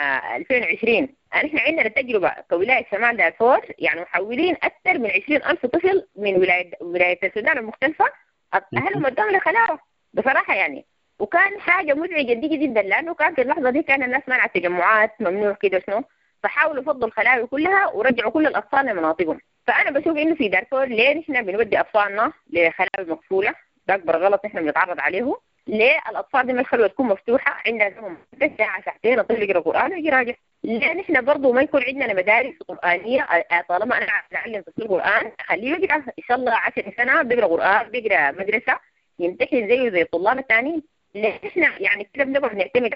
2020 نحن عندنا تجربة كولاية شمال دارفور، يعني محولين أكثر من 20,000 طفل من ولاية السودان المختلفة أهلهم ودوهم لخلاوة بصراحة يعني. وكان حاجة مزعجة جدا، لأنه كان في اللحظة دي كان الناس منع التجمعات، ممنوع كده شنو، فحاولوا فضوا الخلاوي كلها ورجعوا كل الأطفال لمناطقهم. فأنا بشوف إنه في دارفور ليه نحن بنودي أطفالنا لخلاوي مقفولة؟ ده أكبر غلط نحن بنتعرض عليه. ليه الأطفال دي ما الخلوة تكون مفتوحة عندها زمن ساعة ساعتين الطفل يقرأ قرآن ويجي راجع؟ ليه نحن برضه ما يكون عندنا مدارس قرآنية؟ طالما أنا أعلم طفل قرآن خليه يقرأ إن شاء الله 10 سنة بيقرأ قرآن، بيقرأ مدرسة، يمتحن زي الطلاب الثانيين. ليه نحن يعني كده بنقعد نعتمد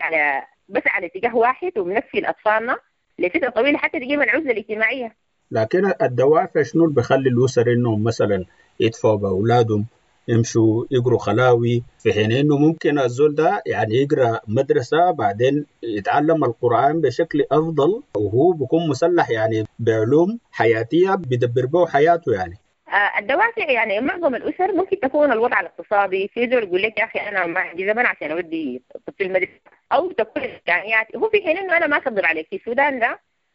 على اتجاه واحد وبنكفي لأطفالنا لفترة طويلة حتى تجيب العزلة الاجتماعية؟ لكن الدوافع شنو اللي بيخلي الأسر إنهم مثلا يدفعوا بأولادهم يمشوا يقروا خلاوي، في حين إنه ممكن الزول ده يعني يقرأ مدرسة بعدين يتعلم القرآن بشكل أفضل وهو بيكون مسلح يعني بعلوم حياتية بيدبر به حياته. يعني الدوافع يعني معظم الأسر ممكن تكون الوضع الاقتصادي، في زول يقول لك يا أخي أنا ما عندي زمن عشان أودي طفل المدرسة، أو تكون الإمكانيات. هو في حين إنه أنا ما أكذب عليك في السودان ده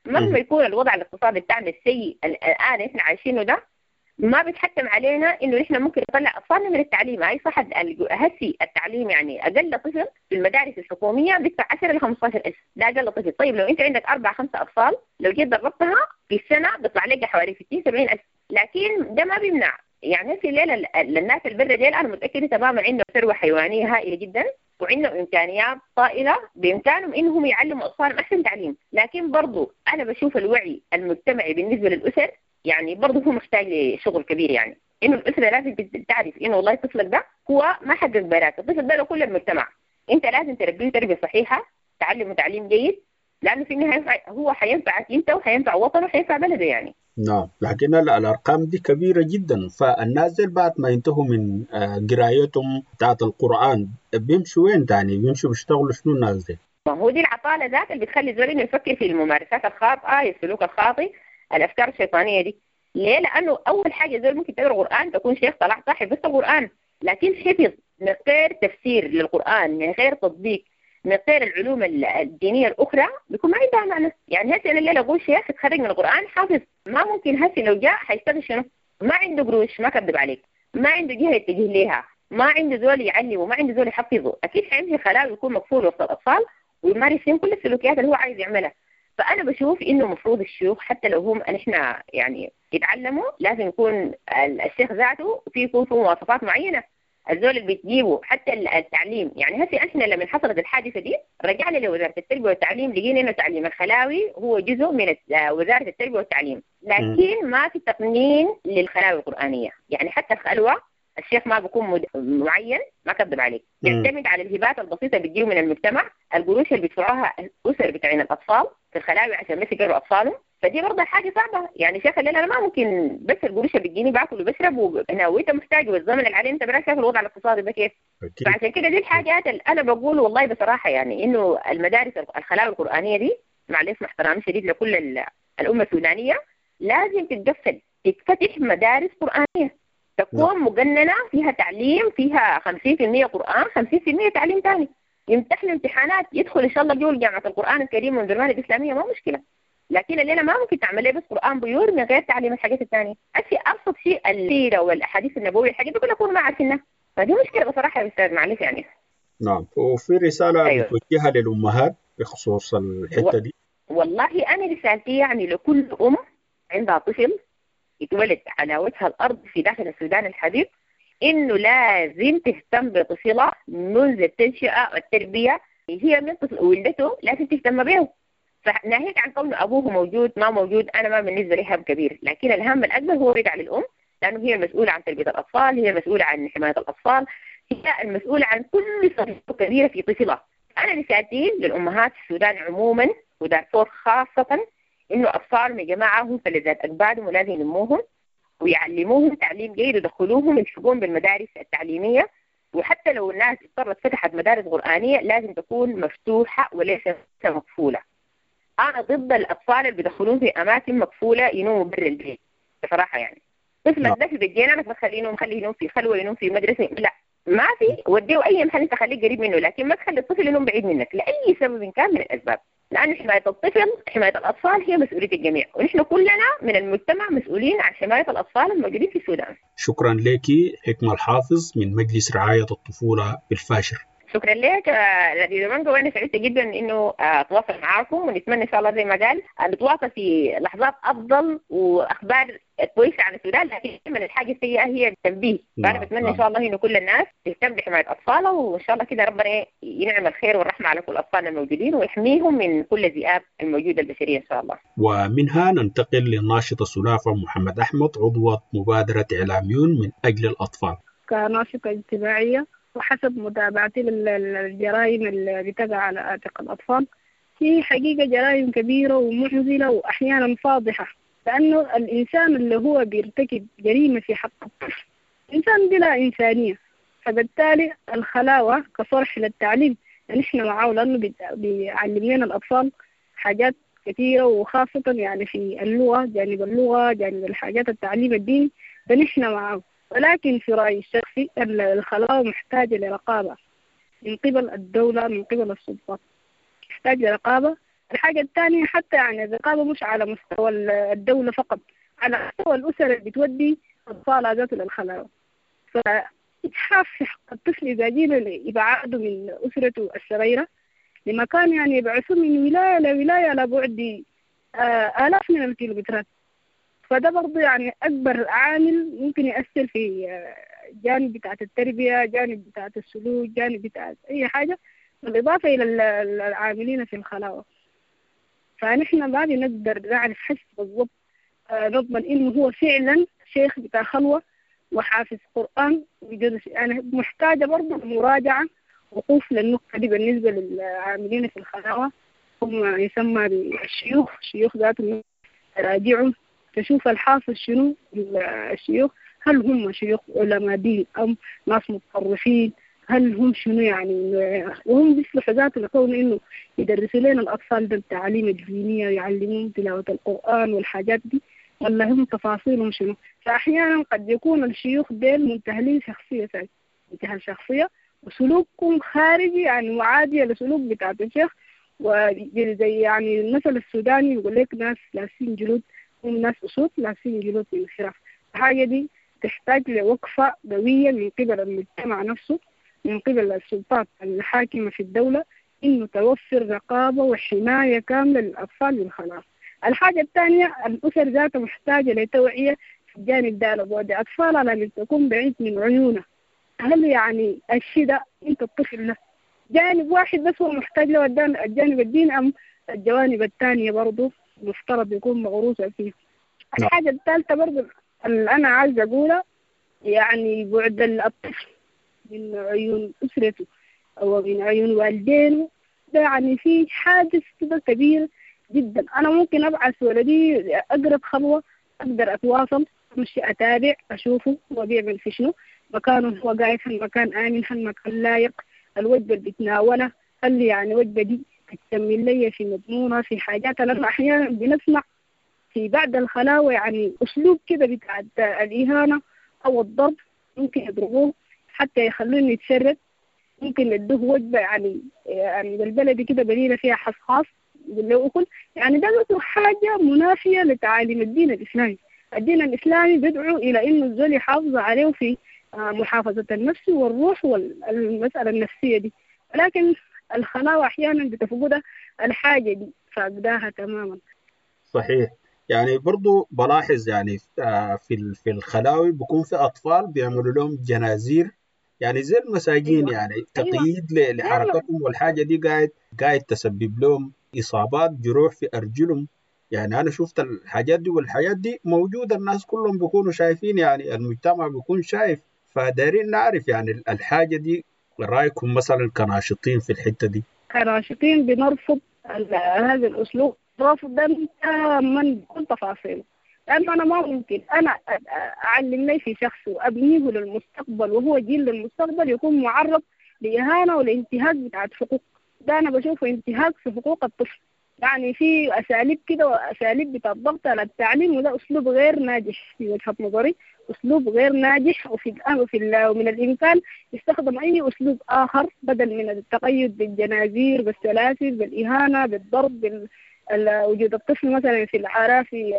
مهما يكون الوضع الاقتصادي بتاعنا السيء الآن إحنا عايشينه ده، ما بيتحكم علينا إنه إحنا ممكن نطلع أطفالنا من التعليم. أي صح هسي التعليم يعني أقل طفل في المدارس الحكومية بيدفع 10 ل 15,000، ده أقل طفل. طيب لو أنت عندك 4-5 أطفال لو جيت ضربتها في السنة بيطلع لك حوالي 60-70,000. لكن ده ما بيمنع يعني في الليلة للناس البرة ديل أنا متأكدة تماما عندهم ثروة حيوانية هائلة جدا وعندهم إمكانيات طائلة بإمكانهم إنهم يعلموا أطفالهم أحسن تعليم. لكن برضو أنا بشوف الوعي المجتمعي بالنسبة للأسر يعني برضو هو محتاج لشغل كبير، يعني إنه الأسرة لازم تعرف إنه والله طفلك ده هو ما حقق بيانات، الطفل ده له كل المجتمع، أنت لازم تربيه تربية صحيحة، تعلمه تعليم جيد، لأنه في النهاية هو حينفعك أنت وحينفع وطنه وحينفع بلده يعني. نعم، لكن الأرقام دي كبيرة جدا، فالناس دي بعد ما ينتهوا من قرايتهم بتاعت القرآن بيمشوا وين تاني؟ بيمشوا بيشتغلوا شنو الناس دي؟ ما هو دي العطالة ذات اللي بتخلي الزول إنه يفكر في الممارسات الخاطئة، السلوك الخاطئ، الأفكار الشيطانية دي. ليه؟ لأنه أول حاجة زول ممكن تقرأ القرآن تكون شيخ طلع صاحب بس القرآن، لكن حفظ من غير تفسير للقرآن، من غير تطبيق، من غير العلوم الدينية الأخرى بيكون ما عندها معنى. يعني هسه أنا الليلة أقول شيخ اتخرج من القرآن حافظ، ما ممكن هسه لو جاء حيشتغل شنو؟ ما عنده قروش، ما كذب عليك، ما عنده جهة يتجه ليها، ما عنده زول يعلمه، ما عنده زول يحفظه، أكيد حيمشي خلاوي يكون مكفول وسط الأطفال ويمارس فيهم كل السلوكيات اللي هو عايز يعملها. فأنا بشوف إنه مفروض الشيوخ حتى لو هم إحنا يعني يتعلموا لازم يكون الشيخ ذاته يكون فيه مواصفات معينة. الزول اللي بتجيبه حتى التعليم، يعني هسه احنا لما حصلت الحادثه دي رجعنا لوزاره التربيه والتعليم لقينا انه تعليم الخلاوي هو جزء من وزاره التربيه والتعليم، لكن ما في تقنين للخلاوي القرانيه. يعني حتى الخلوه الشيخ ما بيكون معين، ما كذب عليك، يعتمد على الهبات البسيطه اللي بتجيه من المجتمع، القروش اللي بيدفعوها الاسر بتاعين الاطفال في الخلاوي عشان بس يقروا اطفالهم. فدي برضه حاجه صعبه. يعني شيخ الليل انا ما ممكن بس القروش اللي بتجيني باكل وبشرب وانت محتاج، والزمن اللي عليه انت براك شايف الوضع الاقتصادي ده كيف. فعشان كده دي الحاجات اللي انا بقول والله بصراحه يعني انه المدارس الخلاوي القرانيه دي معلش مع احترامي شديد لكل الامه السودانيه لازم تتقفل، تتفتح مدارس قرانيه تكون مجننه فيها تعليم، فيها 50% قران 50% تعليم ثاني، يمتحنوا امتحانات يدخل ان شاء الله جوه جامعه القران الكريم والجامعه الاسلاميه ما مشكله. لكن الليله ما ممكن تعمل لي بس قران بيور من غير تعليم الحاجات الثانيه. الشيء ابسط شيء السيره والاحاديث النبويه الحاجات دي كلها يكونوا ما عارفينها، فدي مشكله بصراحه يا استاذ معلش يعني. نعم، وفي رساله بتوجهها للامهات بخصوص الحته دي؟ والله انا رسالتي يعني لكل ام عندها طفل يتولد على وجه الارض في داخل السودان الحبيب انه لازم تهتم بطفلها منذ التنشئه والتربيه، هي من طفل ولدته لازم تهتم به. فناهيك عن كونه ابوه موجود ما موجود انا ما بالنسبه لي هم كبير، لكن الهم الاكبر هو بيرجع للام، لانه هي المسؤوله عن تربيه الاطفال، هي المسؤوله عن حمايه الاطفال، هي المسؤوله عن كل صغيره وكبيره في طفلها. انا رسالتي للامهات في السودان عموما ودارفور خاصه انه اطفالهم يا جماعه هم فلذات اكبادهم ولازم يلموهم ويعلموهم تعليم جيد ويدخلوهم يلحقون بالمدارس التعليميه. وحتى لو الناس اضطرت فتحت مدارس قرانيه لازم تكون مفتوحه وليس مقفوله. أنا ضد الأطفال اللي بيدخلون في أماكن مقفولة ينوموا برا البيت بصراحة. يعني طفلك ده في بيتنا أنا بخليه ينوم، خليه ينوم في خلوة، ينوم في مدرسة، لا ما في، وديه أي محل أنت خليه قريب منه، لكن ما تخلي الطفل ينوم بعيد منك لأي سبب كان من الأسباب، لأن حماية الطفل حماية الأطفال هي مسؤولية الجميع، ونحن كلنا من المجتمع مسؤولين عن حماية الأطفال الموجودين في السودان. شكرا لك حكمة الحافظ من مجلس رعاية الطفولة بالفاشر. شكرا لك راديو مانجو، وانا سعيدة جدا انه اتواصل معاكم، ونتمنى ان شاء الله زي ما قال نتواصل في لحظات افضل واخبار كويسه عن السودان، لكن من الحاجه السيئه هي التنبيه. فانا بتمنى ان شاء الله انه كل الناس تهتم بحمايه اطفالها، وان شاء الله كده ربنا ينعم الخير والرحمه على كل اطفالنا الموجودين ويحميهم من كل الذئاب الموجوده البشريه ان شاء الله. ومنها ننتقل للناشطه سلافه محمد احمد عضوه مبادره اعلاميون من اجل الاطفال. كناشطه اجتماعيه وحسب متابعتي للجرائم اللي بتقع على عاتق الأطفال، في حقيقة جرائم كبيرة ومحزنة وأحيانا فاضحة، لأنه الإنسان اللي هو بيرتكب جريمة في حق الطفل إنسان بلا إنسانية، فبالتالي الخلاوة كصرح للتعليم نحن معاه، لأنه بيعلم لنا الأطفال حاجات كثيرة وخاصة يعني في اللغة، جانب اللغة جانب الحاجات التعليم الديني، فنحن معاه. ولكن في رأيي الشخصي الخلاوة محتاجة لرقابة من قبل الدولة، من قبل السلطات، محتاج لرقابة الحاجة الثانية حتى يعني الرقابة مش على مستوى الدولة فقط، على مستوى الأسر اللي بتودي أطفالها ذاته للخلاوة. فإتحاف في حق الطفل إذا جينا لإبعاده من أسرته الصغيرة لمكان يعني يبعثوه من ولاية لولاية على بعد آلاف من الكيلومترات، فده برضه يعني أكبر عامل ممكن يأثر في جانب بتاعة التربية، جانب بتاعة السلوك، جانب بتاعة أي حاجة، بالإضافة إلى العاملين في الخلاوة. فنحن ما بنقدر نعرف حس بالضبط نضمن إنه هو فعلا شيخ بتاع خلوة وحافظ قرآن ويدرس. أنا محتاجة برضه مراجعة وقوف للنقطة دي بالنسبة للعاملين في الخلاوة، هم يسمى بالشيوخ، شيوخ ذاتهم راجعهم تشوف الحاصل شنو الشيوخ، هل هم شيوخ علماء دين أم ناس متطرفين، هل هم شنو يعني، وهم بيصلحوا ذاته لكون إنه يدرسوا لنا الأطفال ده التعليم الدينية ويعلمون تلاوة القرآن والحاجات دي، ولا هم تفاصيلهم شنو. فأحيانا قد يكون الشيوخ ديل منتهلين شخصية انتهال شخصية وسلوككم خارجي يعني معادية لسلوك بتاع الشيخ. وزي يعني المثل السوداني يقول لك ناس لابسين جلود، هم ناس أسود لابسين جلود من الخراف. الحاجة دي تحتاج لوقفة قوية من قبل المجتمع نفسه، من قبل السلطات الحاكمة في الدولة، إنه توفر رقابة وحماية كاملة للأطفال للخلاص. الحاجة الثانية الأسر ذاتها محتاجة لتوعية في الجانب ده لبعد أطفالها لما تكون بعيد من عيونها. هل يعني الشيء ده أنت الطفل ده جانب واحد بس هو محتاج له الجانب الديني أم الجوانب الثانية برضو مفترض يكون مغروسة فيه؟ الحاجة الثالثة برضو اللي أنا عايز أقولها يعني بعد الطفل من عيون أسرته أو من عيون والدينه، ده يعني في حادث كده كبير جدا. أنا ممكن أبعث ولدي أقرب خلوة أقدر أتواصل، مش أتابع أشوفه هو بيعمل في شنو، مكانه هو قاعد في المكان آمن، هل مكان لايق، الوجبة اللي بتناولها هل يعني وجبة دي تكمل لي في مضمونها في حاجات. لأنه أحيانا بنسمع في بعد الخلاوة يعني أسلوب كده بتاع الإهانة أو الضرب، ممكن يضربوه حتى يخلوه يتشرد، ممكن يدوه وجبة يعني بالبلدي كده بنينة فيها حصحاص يقول له أكل. يعني ده حاجة منافية لتعاليم الدين الإسلامي. الدين الإسلامي بيدعو إلى إنه الزول يحافظ عليه في محافظة النفس والروح والمسألة النفسية دي، ولكن الخلاوة أحيانا بتفقدها الحاجة دي، فقداها تماما. صحيح. يعني برضو بلاحظ يعني في الخلاوي بيكون في أطفال بيعملوا لهم جنازير يعني زي المساجين. أيوة. يعني تقييد لحركتهم، والحاجة دي قاعد تسبب لهم إصابات جروح في أرجلهم. يعني أنا شفت الحاجات دي، والحاجات دي موجودة، الناس كلهم بيكونوا شايفين، يعني المجتمع بيكون شايف. فدارين نعرف يعني الحاجة دي رأيكم مثلا كناشطين في الحتة دي. كناشطين بنرفض هذا الأسلوب، رفضا تاما بكل تفاصيله، لأنه أنا ما ممكن أنا أعلم لي في شخص وأبنيه للمستقبل وهو جيل للمستقبل يكون معرض لإهانة ولانتهاك بتاعت حقوق. ده أنا بشوفه انتهاك في حقوق الطفل. يعني في أساليب كده وأساليب بتاع الضغط على التعليم، وده أسلوب غير ناجح في وجهة نظري، أسلوب غير ناجح. ومن الإمكان يستخدم أي أسلوب آخر بدل من التقيد بالجنازير، بالسلاسل، بالإهانة، بالضرب، وجود الطفل مثلا في العراء في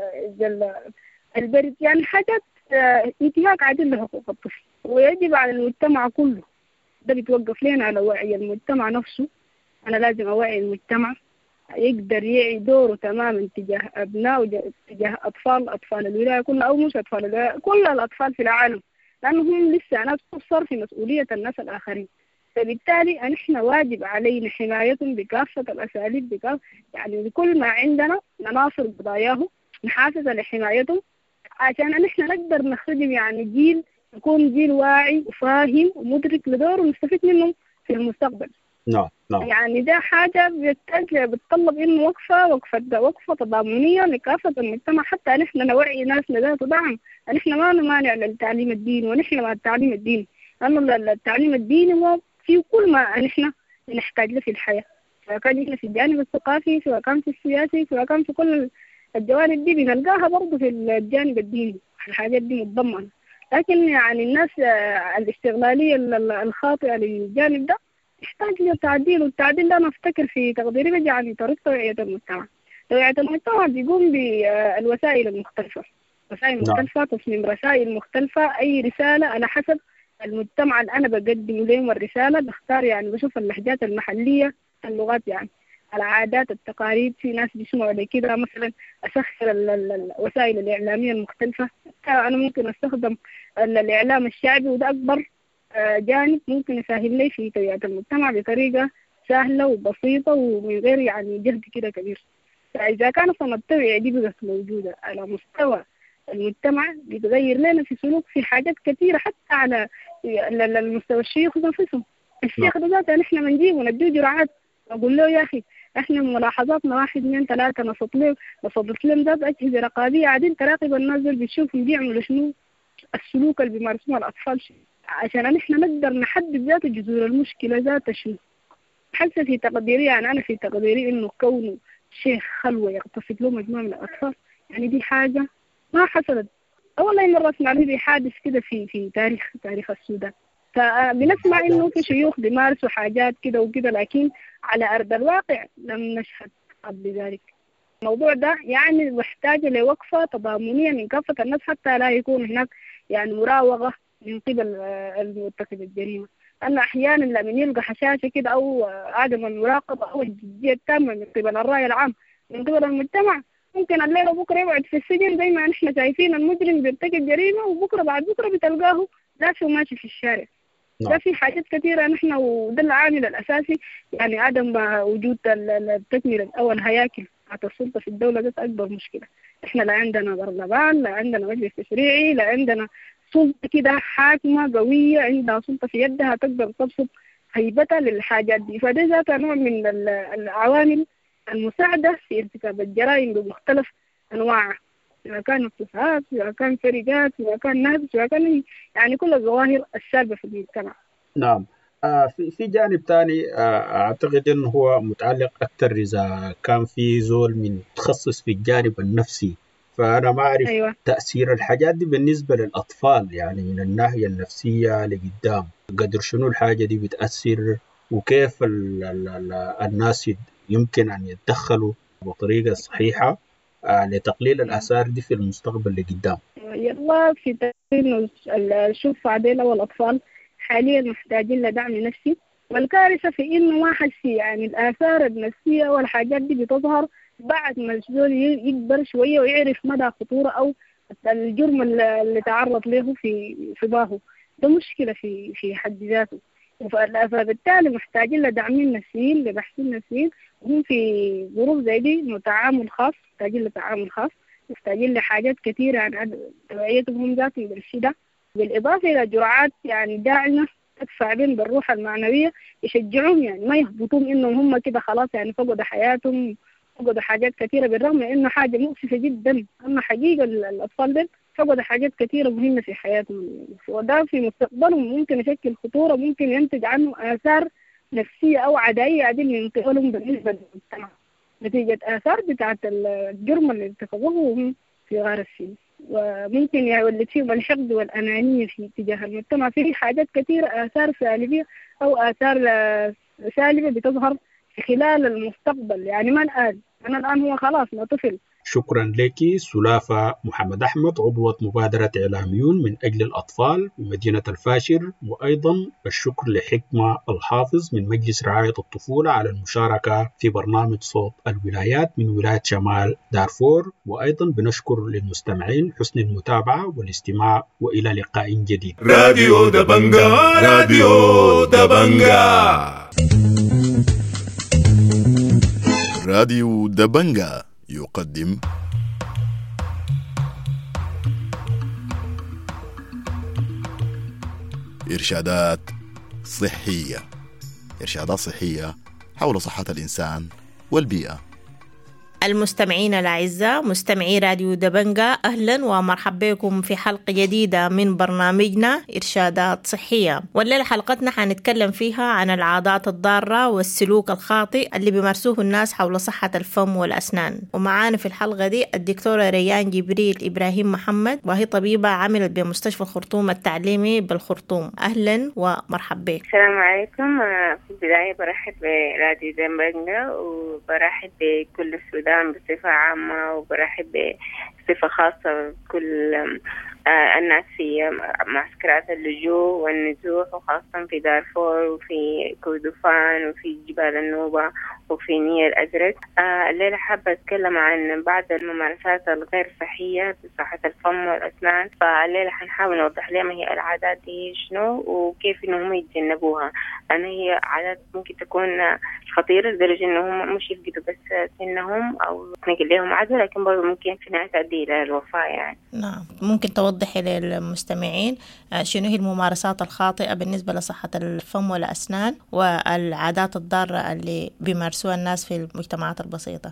البرد، يعني حاجات انتهاك عادل لحقوق الطفل. ويجب على المجتمع كله، ده بيتوقف لنا على وعي المجتمع نفسه. أنا لازم أوعي المجتمع يقدر يعي دوره تماما تجاه أبناء وتجاه أطفال الولاية كلها، أو مش أطفال الولاية، كل الأطفال في العالم، لأنهم لسه ناس تبصر في مسؤولية الناس الآخرين. فبالتالي نحن واجب علينا حمايتهم بكافة الأساليب، يعني بكل ما عندنا نناصر قضاياهم، نحافظ على حمايتهم عشان نحن نقدر نخرجهم يعني جيل يكون جيل واعي وفاهم ومدرك لدوره ونستفيد منهم في المستقبل. نعم. يعني ده حاجة بتطلب إنه وقفة تضامنية لكافة المجتمع، حتى نحن نوعي ناس لذات دعم. نحن ما نمانع للتعليم الديني، ونحن مع التعليم الديني، لأنه التعليم الديني هو في كل ما نحن نحتاج له في الحياة، سواء كان في الجانب الثقافي، سواء كان في السياسي، سواء كان في كل الجوانب دي بنلقاها برضه في الجانب الديني. الحاجات دي متضمنة، لكن يعني الناس الاستغلالية الخاطئة للجانب ده يحتاج لتعديل، والتعديل ده أنا أفتكر في تقديري بيجي عن طريق توعية المجتمع. توعية المجتمع بيقوم بالوسائل المختلفة، وسائل مختلفة، تصميم رسائل مختلفة، أي رسالة على حسب المجتمع اللي أنا بقدم لهم الرسالة. بختار يعني بشوف اللهجات المحلية، اللغات يعني، العادات، التقاليد. في ناس بيسمعوا لي كده مثلا أسخر الوسائل الإعلامية المختلفة. أنا ممكن أستخدم الإعلام الشعبي، وده أكبر جانب ممكن يسهل لي في توعية المجتمع بطريقة سهلة وبسيطة ومن غير يعني جهد كده كبير. فإذا كانت صنة التوعية دي بقت موجودة على مستوى المجتمع بيتغير لنا في سلوك، في حاجات كثيرة، حتى على المستوى الشيوخ نفسهم. الشيخ ده ذاته نحن بنجيبه نديه جرعات، أقول له يا أخي إحنا ملاحظاتنا 1 2 3 نصدت لهم ذات أجهزة رقابية قاعدين تراقب الناس اللي بتشوفهم بيعملوا شنو، السلوك اللي بيمارسوه الأطفال عشان نحن نقدر نحدد ذات جذور المشكلة ذات شنو. حتى في تقديري يعني أنا في تقديري إنه كونه شيخ خلوة يقتصد له مجموعة من الأطفال، يعني دي حاجة ما حصلت. أولا مرة سمعنا بحادث كده في تاريخ السودان. فبنسمع إنه في شيوخ بيمارسوا حاجات كده وكده، لكن على أرض الواقع لم نشهد قبل ذلك. الموضوع ده يعني محتاج لوقفة تضامنية من كافة الناس، حتى لا يكون هناك يعني مراوغة من قبل المرتكب الجريمة. أن أحيانا لما يلقى حشاشة كده أو عدم المراقبة أو الجدية التامة من قبل الرأي العام من قبل المجتمع، ممكن الليلة بكرة يقعد في السجن زي ما نحن شايفين المجرم بيرتكب جريمة، وبكرة بعد بكرة بتلقاه لافي وماشي في الشارع. ده في حاجات كثيرة نحن، وده العامل الأساسي يعني عدم وجود التكملة أو الهياكل بتاعت السلطة في الدولة. ده أكبر مشكلة. إحنا لا عندنا برلمان، لا عندنا مجلس تشريعي، لا عندنا سلطة كده حاكمة قوية عندها سلطة في يدها تقدر تبسط هيبتها للحاجات دي. فده ذات نوع من العوامل المساعدة في ارتكاب الجرائم بمختلف أنواعها، سواء كان اغتصاب، سواء كان سرقات، سواء كان نهب، سواء كان يعني كل الظواهر السلبة في المجتمع. نعم. في جانب تاني أعتقد أنه هو متعلق أكثر إذا كان في زول من تخصص في الجانب النفسي، فأنا ما أعرف أيوة. تأثير الحاجات دي بالنسبة للأطفال يعني من الناحية النفسية لقدام، قدر شنو الحاجة دي بتأثر، وكيف الناس يمكن أن يتدخلوا بطريقة صحيحة لتقليل الآثار دي في المستقبل لقدام. يلا في تقرير الشوف عديلة والأطفال حاليا محتاجين لدعم نفسي، والكارثة في إنه ما حسي يعني الآثار النفسية والحاجات دي بتظهر بعد ما الزول يكبر شوية ويعرف مدى خطورة أو الجرم اللي تعرض له في باهو. ده مشكلة في حد ذاته. فبالتالي محتاجين لدعمين نفسيين، لبحثين نفسيين، وهم في ظروف زي دي تعامل خاص، محتاجين لتعامل خاص، محتاجين لحاجات كثيرة عن توعيتهم هم ذاتهم بالشيء ده، بالإضافة إلى جرعات يعني داعمة تدفع بهم بالروح المعنوية، يشجعون يعني ما يهبطون إنهم هم كده خلاص يعني فقدوا حياتهم، فقدوا حاجات كثيرة، بالرغم من إنه حاجة مؤسفة جدا. أما حقيقة الأطفال دول فقدوا حاجات كثيرة مهمة في حياتهم، وده في مستقبلهم ممكن يشكل خطورة، ممكن ينتج عنه آثار نفسية أو عدائية قاعدين ينتقلهم بالنسبة للمجتمع نتيجة آثار بتاعت الجرم اللي ارتكبوه في غار السين. وممكن يولد فيهم الحقد والأنانية في اتجاه المجتمع. في حاجات كثيرة آثار سالبية أو آثار سالبة بتظهر في خلال المستقبل، يعني ما الآن، أنا الآن هو خلاص ما طفل. شكرا لك سلافة محمد أحمد، عضوة مبادرة إعلاميون من أجل الأطفال بمدينة الفاشر، وأيضا الشكر لحكمة الحافظ من مجلس رعاية الطفولة على المشاركة في برنامج صوت الولايات من ولاية شمال دارفور. وأيضا بنشكر للمستمعين حسن المتابعة والاستماع، وإلى لقاء جديد. راديو دبنجا، راديو دبنجا، راديو دبنجا يقدم إرشادات صحية حول صحة الإنسان والبيئة. المستمعين الأعزاء مستمعي راديو دبنجة، أهلا ومرحبا بكم في حلقة جديدة من برنامجنا إرشادات صحية. والليلة حلقتنا حنتكلم فيها عن العادات الضارة والسلوك الخاطئ اللي بيمارسوه الناس حول صحة الفم والأسنان. ومعانا في الحلقة دي الدكتورة ريان جبريل إبراهيم محمد، وهي طبيبة عملت بمستشفى الخرطوم التعليمي بالخرطوم. أهلا ومرحبا بك. السلام عليكم. في البداية برحب براديو دبنجة وبرحب بكل السودان بصفة عامة، وبرحب بصفة خاصة بكل الناس في معسكرات اللجوء والنزوح، وخاصة في دارفور وفي كردفان وفي جبال النوبة وفي نيل الأزرق. الليلة حابة أتكلم عن بعض الممارسات الغير صحية في صحة الفم والأسنان. فالليلة حنحاول نوضح لهم هي العادات دي شنو وكيف إنهم يتجنبوها، لأن هي عادات ممكن تكون خطيرة لدرجة إنهم مش يفقدوا بس سنهم أو تنقل لهم عدوى، لكن برضو ممكن في النهاية تؤدي إلى الوفاة يعني. نعم، ممكن توضحي للمستمعين شنو هي الممارسات الخاطئة بالنسبة لصحة الفم والأسنان والعادات الضارة اللي بيمارسوها الناس في المجتمعات البسيطة؟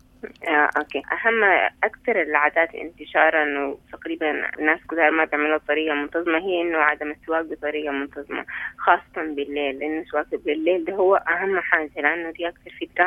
اوكي، اكثر العادات انتشارا وتقريبا الناس كلها ما بيعملوها بطريقه منتظمه هي انه عدم السواق بطريقه منتظمه، خاصه بالليل، لانه السواق بالليل ده هو اهم حاجه، لانه دي اكثر فتره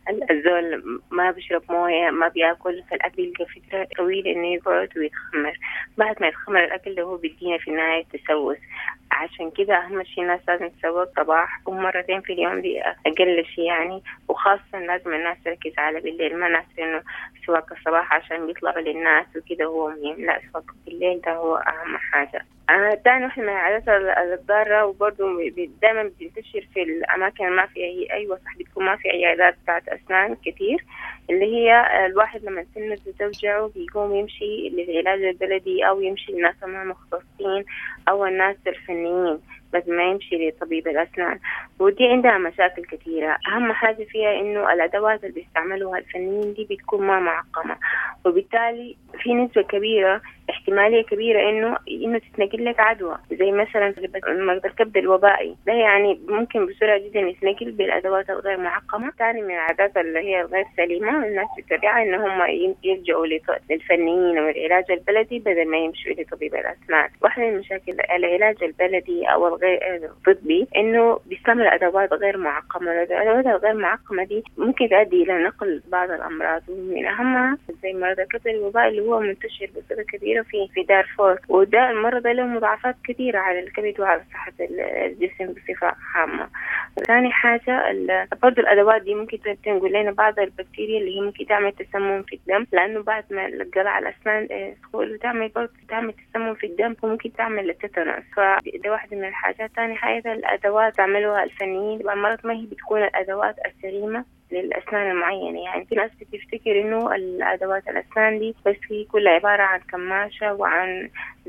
الزول ما بيشرب مويه ما بياكل، فالاكل يلقى فتره طويله انه يقعد ويتخمر. بعد ما يتخمر الاكل ده هو بيدينا في النهايه تسوس. عشان كده اهم شيء الناس لازم تسوق صباح ومرتين في اليوم، دي اقل شيء يعني، وخاصه لازم الناس تركز على بالليل، ما ناس انه سواق الصباح عشان بيطلعوا للناس وكده هو مهم، لا سواق بالليل ده هو اهم حاجه. تاني واحدة من العادات الضارة وبرضه دائما بتنتشر في الأماكن ما في أي صح بتكون ما في عيادات بتاعت أسنان كتير، اللي هي الواحد لما سنه توجعه بيقوم يمشي للعلاج البلدي أو يمشي للناس المختصين أو الناس الفنيين بس ما يمشي لطبيب الأسنان. ودي عندها مشاكل كثيرة. أهم حاجة فيها إنه الأدوات اللي بيستعملوها الفنيين دي بتكون ما معقمة، وبالتالي في نسبة كبيرة احتمالية كبيرة إنه تتنقل لك عدوى، زي مثلا مرض الكبد الوبائي ده يعني ممكن بسرعة جدا يتنقل بالأدوات الغير معقمة. ثاني من العادات اللي هي الغير سليمة الناس بتتبعها إن هم يلجأوا للفنيين والعلاج البلدي بدل ما يمشوا لطبيب الأسنان. واحدة من مشاكل العلاج البلدي أو الغير الطبي إنه بيستعمل أدوات غير معقمة. الأدوات الغير معقمة دي ممكن تؤدي إلى نقل بعض الأمراض، ومن أهمها زي مرض الكبد الوبائي اللي هو منتشر بصورة كبيرة في دارفور، وده المرض له مضاعفات كثيرة على الكبد وعلى صحة الجسم بصفة عامة. ثاني حاجة برضو الأدوات دي ممكن تنقل لنا بعض البكتيريا اللي هي ممكن تعمل تسمم في الدم، لأنه بعد ما القلع الأسنان تدخل تعمل تسمم في الدم وممكن تعمل التتنس، فده واحدة من الحاجات. ثاني حاجة الأدوات تعملوها الفنيين بالمرض ما هي بتكون الأدوات السليمة للأسنان المعينة. يعني في ناس بتفتكر إنه الأدوات الأسنان دي بس هي كلها عبارة عن كماشة وعن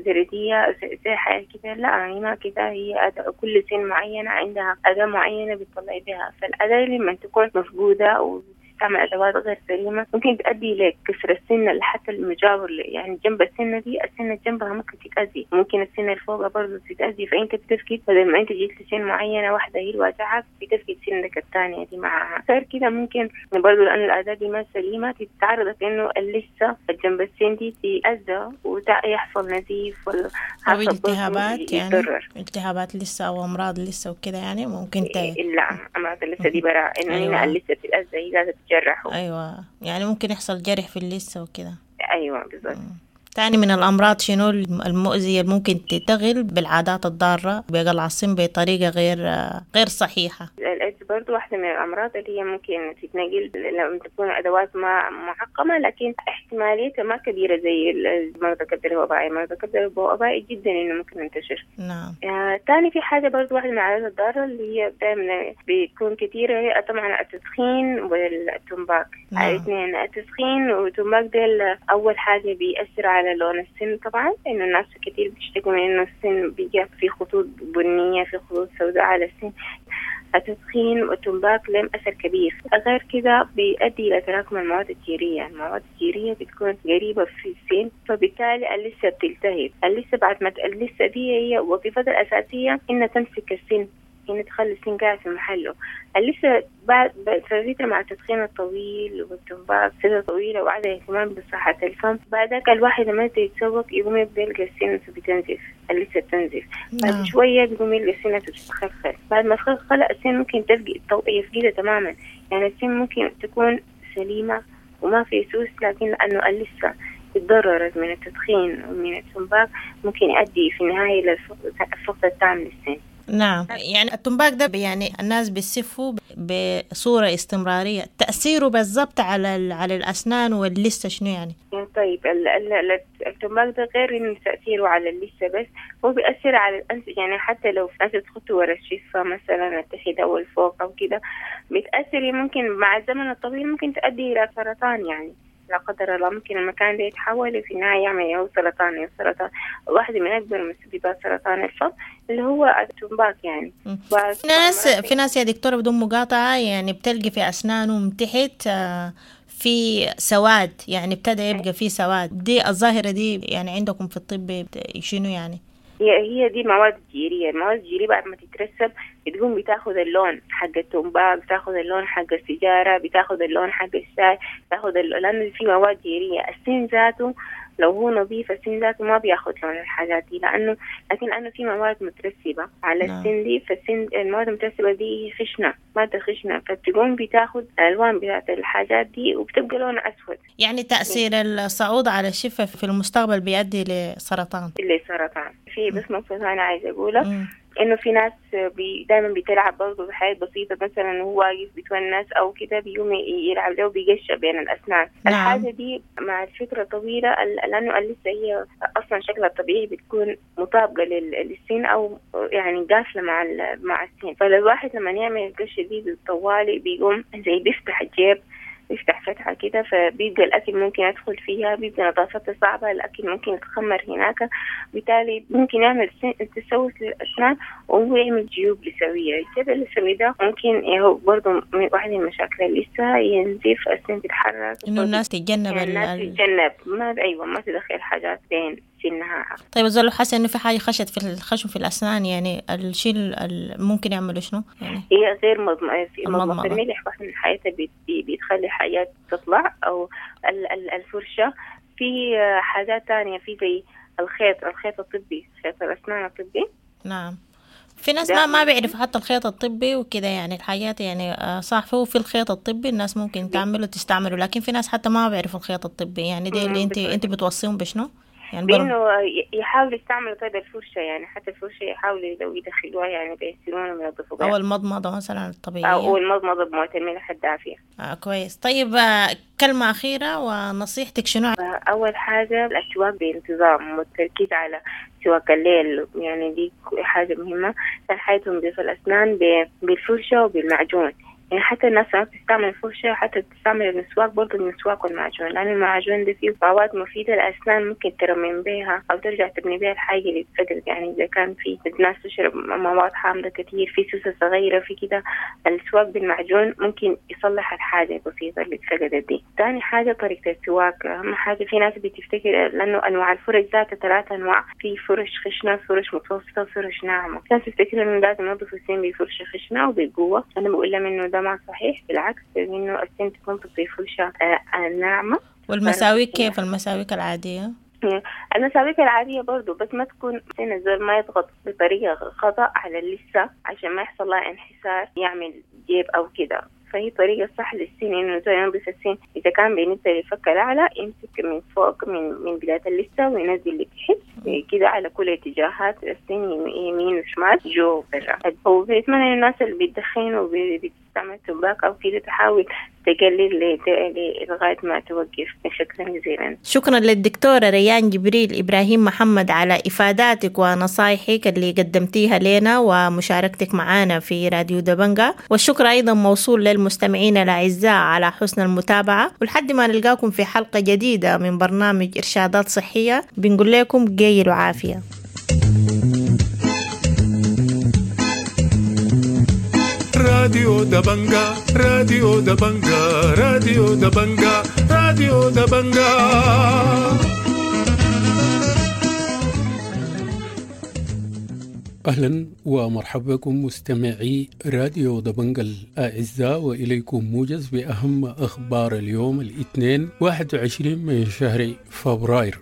زردية زي حاجة كده، لا هي ما كده، هي كل سن معينة عندها أداة معينة بتطلع بها، فالأداة لما تكون مفقودة تعمل أدوات غير سليمة ممكن تؤدي لكسر السنة حتى المجاور، يعني جنب السنة دي السنة جنبها ممكن تتأذي، ممكن السنة الفوقها برضو تتأذي، فأنت بتفقد بدل ما أنت جيت لسن معينة واحدة هي الواجعة بتفقد سنك الثانية دي معها. غير كده ممكن برضو لأن الأداة دي ما سليمة تتعرض إنه اللثة جنب السن دي تتأذى ويحصل نزيف أو التهابات، يعني التهابات لسه أو أمراض لسه وكده، يعني ممكن لا أمراض اللثة دي برا إنه هنا اللثة بتتأذى هي لازم تجرحوا. أيوة، يعني ممكن يحصل جرح في اللثة وكده. أيوة بالضبط. تاني من الأمراض شنو المؤذية اللي ممكن تتغل بالعادات الضارة بقلع السن بطريقة غير صحيحة؟ الإيدز برضو واحدة من الأمراض اللي هي ممكن تتنقل لما تكون أدوات ما محكمة، لكن احتماليتها ما كبيرة زي مرض الكبد الوبائي. مرض الكبد الوبائي جدا إنه ممكن ينتشر. نعم. تاني في حاجة برضو واحدة من العادات الضارة اللي هي دائما بتكون كثيرة هي طبعا التدخين والتمباك. الاثنين التدخين والتمباك ده أول حاجة بيأثر على لون السن طبعا، إنه الناس كتير بيشتكوا من إنه السن بيجي في خطوط بنية في خطوط سوداء على السن. التدخين والتمباك لهم أثر كبير. غير كده بيؤدي إلى تراكم المواد الجيرية. المواد الجيرية بتكون قريبة في السن، فبالتالي اللثة بتلتهب. اللثة بعد ما اللثة دي هي وظيفتها الأساسية إنها تمسك السن يعني تخلي السن قاعد في محله. لسه بعد فترة مع التدخين الطويل والتنباك فترة طويلة وعدم اهتمام بصحة الفم، بعدك الواحد لما يتسوق يقوم يلقى السنة بتنزف، لسه بتنزف. بعد شوية بيقوم يلقى السنة تتخلخل، بعد ما تخلخل السن ممكن يفقدها تماما. يعني السن ممكن تكون سليمة وما في سوس، لكن لأنه لسه اتضررت من التدخين ومن التنباك ممكن يؤدي في النهاية للفقد التام للسن. نعم، يعني التنباك ده يعني الناس بيسفوا بصورة استمرارية، تأثيره بالضبط على الأسنان واللثة شنو يعني؟ طيب التنباك ده غير إنه تأثيره على اللثة بس هو بيأثر على الأنف. يعني حتى لو أنت تخطي ورا الشفة مثلا التحت أو الفوق أو كده بتأثر، ممكن مع الزمن الطويل ممكن تؤدي إلى سرطان. يعني لا قدر الله ممكن المكان ده يتحول وفي النهاية يعمل سرطان. واحدة من أكبر مسببات سرطان الفم اللي هو التنباك. يعني في ناس يا دكتورة بدون مقاطعة يعني بتلقي في أسنانهم تحت في سواد، يعني ابتدى يبقى في سواد. دي الظاهرة دي يعني عندكم في الطب شنو يعني؟ هي دي مواد جيرية. المواد الجيرية بعد ما تترسب بتقوم بتاخذ اللون حق التنباك، بتاخذ اللون حق السيجارة، بتاخذ اللون حق الشاي، تاخذ لأنه في مواد جيرية. السن ذاته لو هو نظيف السن ذاته ما بياخذ لون الحاجات دي، لأنه في مواد مترسبة على السن دي. فالسن المواد المترسبة دي خشنة، مادة خشنة، فبتقوم بتاخذ الألوان بتاعت الحاجات دي وبتبقى لون أسود. يعني تأثير الصعود على الشفة في المستقبل بيؤدي لسرطان. في بس نقطة أنا عايزة أقولها إنه في ناس دائما بتلعب برضه بحاجات بسيطة، مثلا هو واقف بيتونس أو كده بيقوم يلعب له وبيقشع بين الأسنان. الحاجة دي مع الفترة طويلة لأنه لسه هي أصلا شكلها الطبيعي بتكون مطابقة للسن أو يعني قافلة مع السن. فالواحد لما يعمل القشة دي بالطوالي بيقوم زي بيفتح الجيب، يفتح فتحة كده، فبيبقى الأكل ممكن يدخل فيها، بيبقى نظافتها صعبة، الأكل ممكن يتخمر هناك، بالتالي ممكن يعمل تسوس للأسنان وهو يعمل جيوب لثوية. الجيب اللثوي ده ممكن هو برضه واحد من المشاكل اللي لسه ينزف، السن تتحرك، إنه الناس تتجنب ما تدخل حاجات بين سنها. طيب الزول حاسة إنه في حاجة خشن في الأسنان، يعني الشيء ممكن يعمله شنو؟ يعني هي غير مضمضة. الملح واحد من حياتها بيتخلي حاجات تطلع، أو الفرشة. في حاجات تانية في زي الخيط الطبي، خيط الأسنان الطبي. نعم، في ناس ما بيعرفوا حتى الخيط الطبي وكده، يعني الحاجات يعني صح. هو في الخيط الطبي الناس ممكن تعمله تستعمله، لكن في ناس حتى ما بيعرفوا الخيط الطبي. يعني ده اللي انت بتوصيهم بشنو؟ يعني بإنه يحاول يستعمل طيب الفرشة، يعني حتى الفرشة يحاولوا لو يدخلوها يعني بيغسلونها وينظفوها، أو المضمضة مثلا الطبيعية، أو المضمضة بموية الملح الدافية. كويس. طيب كلمة أخيرة ونصيحتك شنو؟ أول حاجة الأسواق بانتظام والتركيز على سواق الليل، يعني دي حاجة مهمة. حياتهم بيصل الأسنان بالفرشة وبالمعجون. يعني حتى الناس ما بتستعمل الفرشة، حتى تستعمل المسواك، برضه المسواك والمعجون، لأن المعجون ده فيه مواد مفيدة للأسنان ممكن ترمم بها أو ترجع تبني بها الحاجة اللي اتفقدت. يعني إذا كان في الناس تشرب مواد حامضة كتير، في سوسة صغيرة في كده، السواك بالمعجون ممكن يصلح الحاجة البسيطة اللي اتفقدت دي. تاني حاجة طريقة السواك أهم حاجة. في ناس بتفتكر لأنه أنواع الفرش ذاتها 3 أنواع، في فرش خشنة، فرش متوسطة، فرش ناعمة. ناس تفتكر إنه لازم ينظفوا السن بفرشة خشنة وبالقوة. أنا بقول لهم إنه ده ما صحيح، بالعكس، إنه السن تكون بفرشة ناعمة. والمساويك كيف؟ المساويك العادية؟ المساويك العادية برضو، بس ما تكون سن الزول ما يضغط بطريقة خطأ على اللثة عشان ما يحصل لها انحسار يعمل جيب أو كده. فهي طريقة صح للسن إنه الزول ينظف السن. إذا كان بالنسبة للفك الأعلى يمسك من فوق من بداية اللثة وينزل لتحت كده على كل اتجاهات السن، يمين وشمال، جو وبرا. هو بيتمنى الناس اللي بيدخن وبتستعمل تنباك أو كده تحاول تقلل لغاية ما توقف. شكرا جزيلا. شكرا للدكتورة ريان جبريل إبراهيم محمد على إفاداتك ونصايحك اللي قدمتيها لنا ومشاركتك معنا في راديو دبنجا، والشكر أيضا موصول للمستمعين الأعزاء على حسن المتابعة. ولحد ما نلقاكم في حلقة جديدة من برنامج إرشادات صحية بنقول لكم جيلوا عافية. راديو دبنجا، راديو دبنجا، راديو دبنجا، راديو دبنجا. أهلا ومرحبا بكم مستمعي راديو دبنجة الأعزاء، وإليكم موجز بأهم أخبار اليوم الاثنين 21 من شهر فبراير.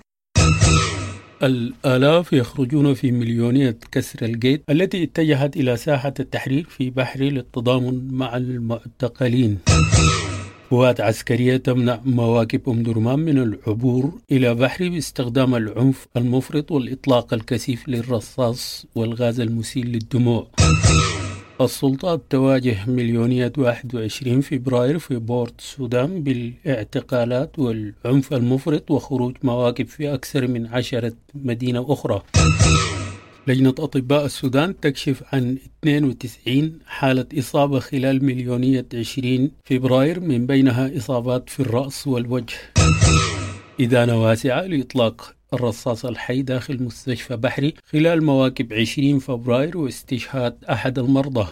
الآلاف يخرجون في مليونية كسر القيد التي اتجهت إلى ساحة التحرير في بحري للتضامن مع المعتقلين. قوات عسكرية تمنع مواكب أم درمان من العبور إلى بحري باستخدام العنف المفرط والإطلاق الكثيف للرصاص والغاز المسيل للدموع. السلطات تواجه مليونية 21 فبراير في بورت السودان بالاعتقالات والعنف المفرط وخروج مواكب في أكثر من 10 مدينة أخرى. لجنة أطباء السودان تكشف عن 92 حالة إصابة خلال مليونية 20 فبراير، من بينها إصابات في الرأس والوجه. إدانة واسعة لإطلاق الرصاص الحي داخل مستشفى بحري خلال مواكب 20 فبراير واستشهاد أحد المرضى.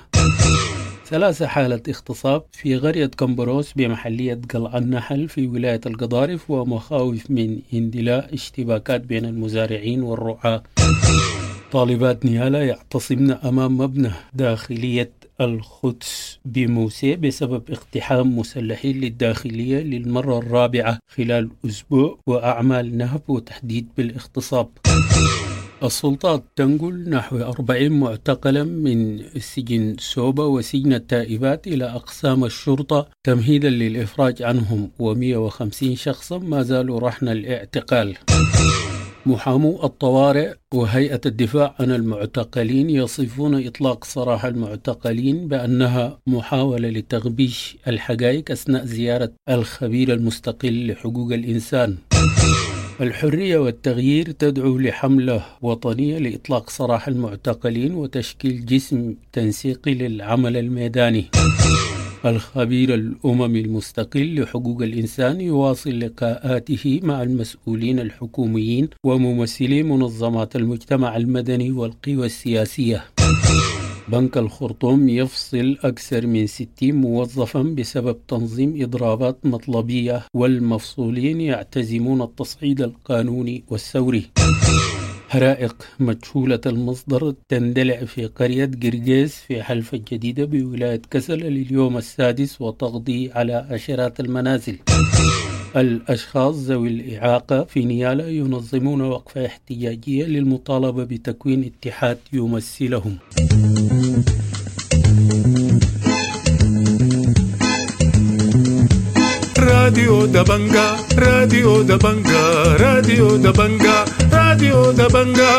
3 حالة اغتصاب في قرية كمبروس بمحلية قلعة النحل في ولاية القضارف، ومخاوف من اندلاع اشتباكات بين المزارعين والرعاة. طالبات نيالا يعتصمن أمام مبنى داخلية القدس بموسى بسبب اقتحام مسلحين للداخلية للمرة الرابعة خلال أسبوع وأعمال نهب وتحديد بالاغتصاب. السلطات تنقل نحو 40 معتقلا من سجن سوبا وسجن التائبات إلى أقسام الشرطة تمهيدا للإفراج عنهم، و150 شخصا ما زالوا رهن الاعتقال. محامو الطوارئ وهيئة الدفاع عن المعتقلين يصفون إطلاق سراح المعتقلين بأنها محاولة لتغبيش الحقائق أثناء زيارة الخبير المستقل لحقوق الإنسان. الحرية والتغيير تدعو لحملة وطنية لإطلاق سراح المعتقلين وتشكيل جسم تنسيقي للعمل الميداني. الخبير الأممي المستقل لحقوق الإنسان يواصل لقاءاته مع المسؤولين الحكوميين وممثلي منظمات المجتمع المدني والقوى السياسية. بنك الخرطوم يفصل أكثر من 60 موظفا بسبب تنظيم إضرابات مطلبية، والمفصولين يعتزمون التصعيد القانوني والثوري. حرائق مجهولة المصدر تندلع في قرية قرقيس في حلفة الجديدة بولاية كسل لليوم السادس وتقضي على عشرات المنازل. الأشخاص ذوي الإعاقة في نيالا ينظمون وقفة احتجاجية للمطالبة بتكوين اتحاد يمثلهم. راديو دبنجا راديو دبنجا راديو دبنجا راديو دبنجا.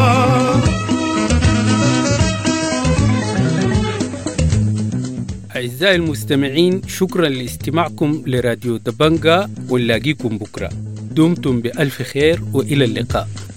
أعزائي المستمعين، شكرا لاستماعكم لراديو دبنجا، ونلاقيكم بكرة. دمتم بألف خير وإلى اللقاء.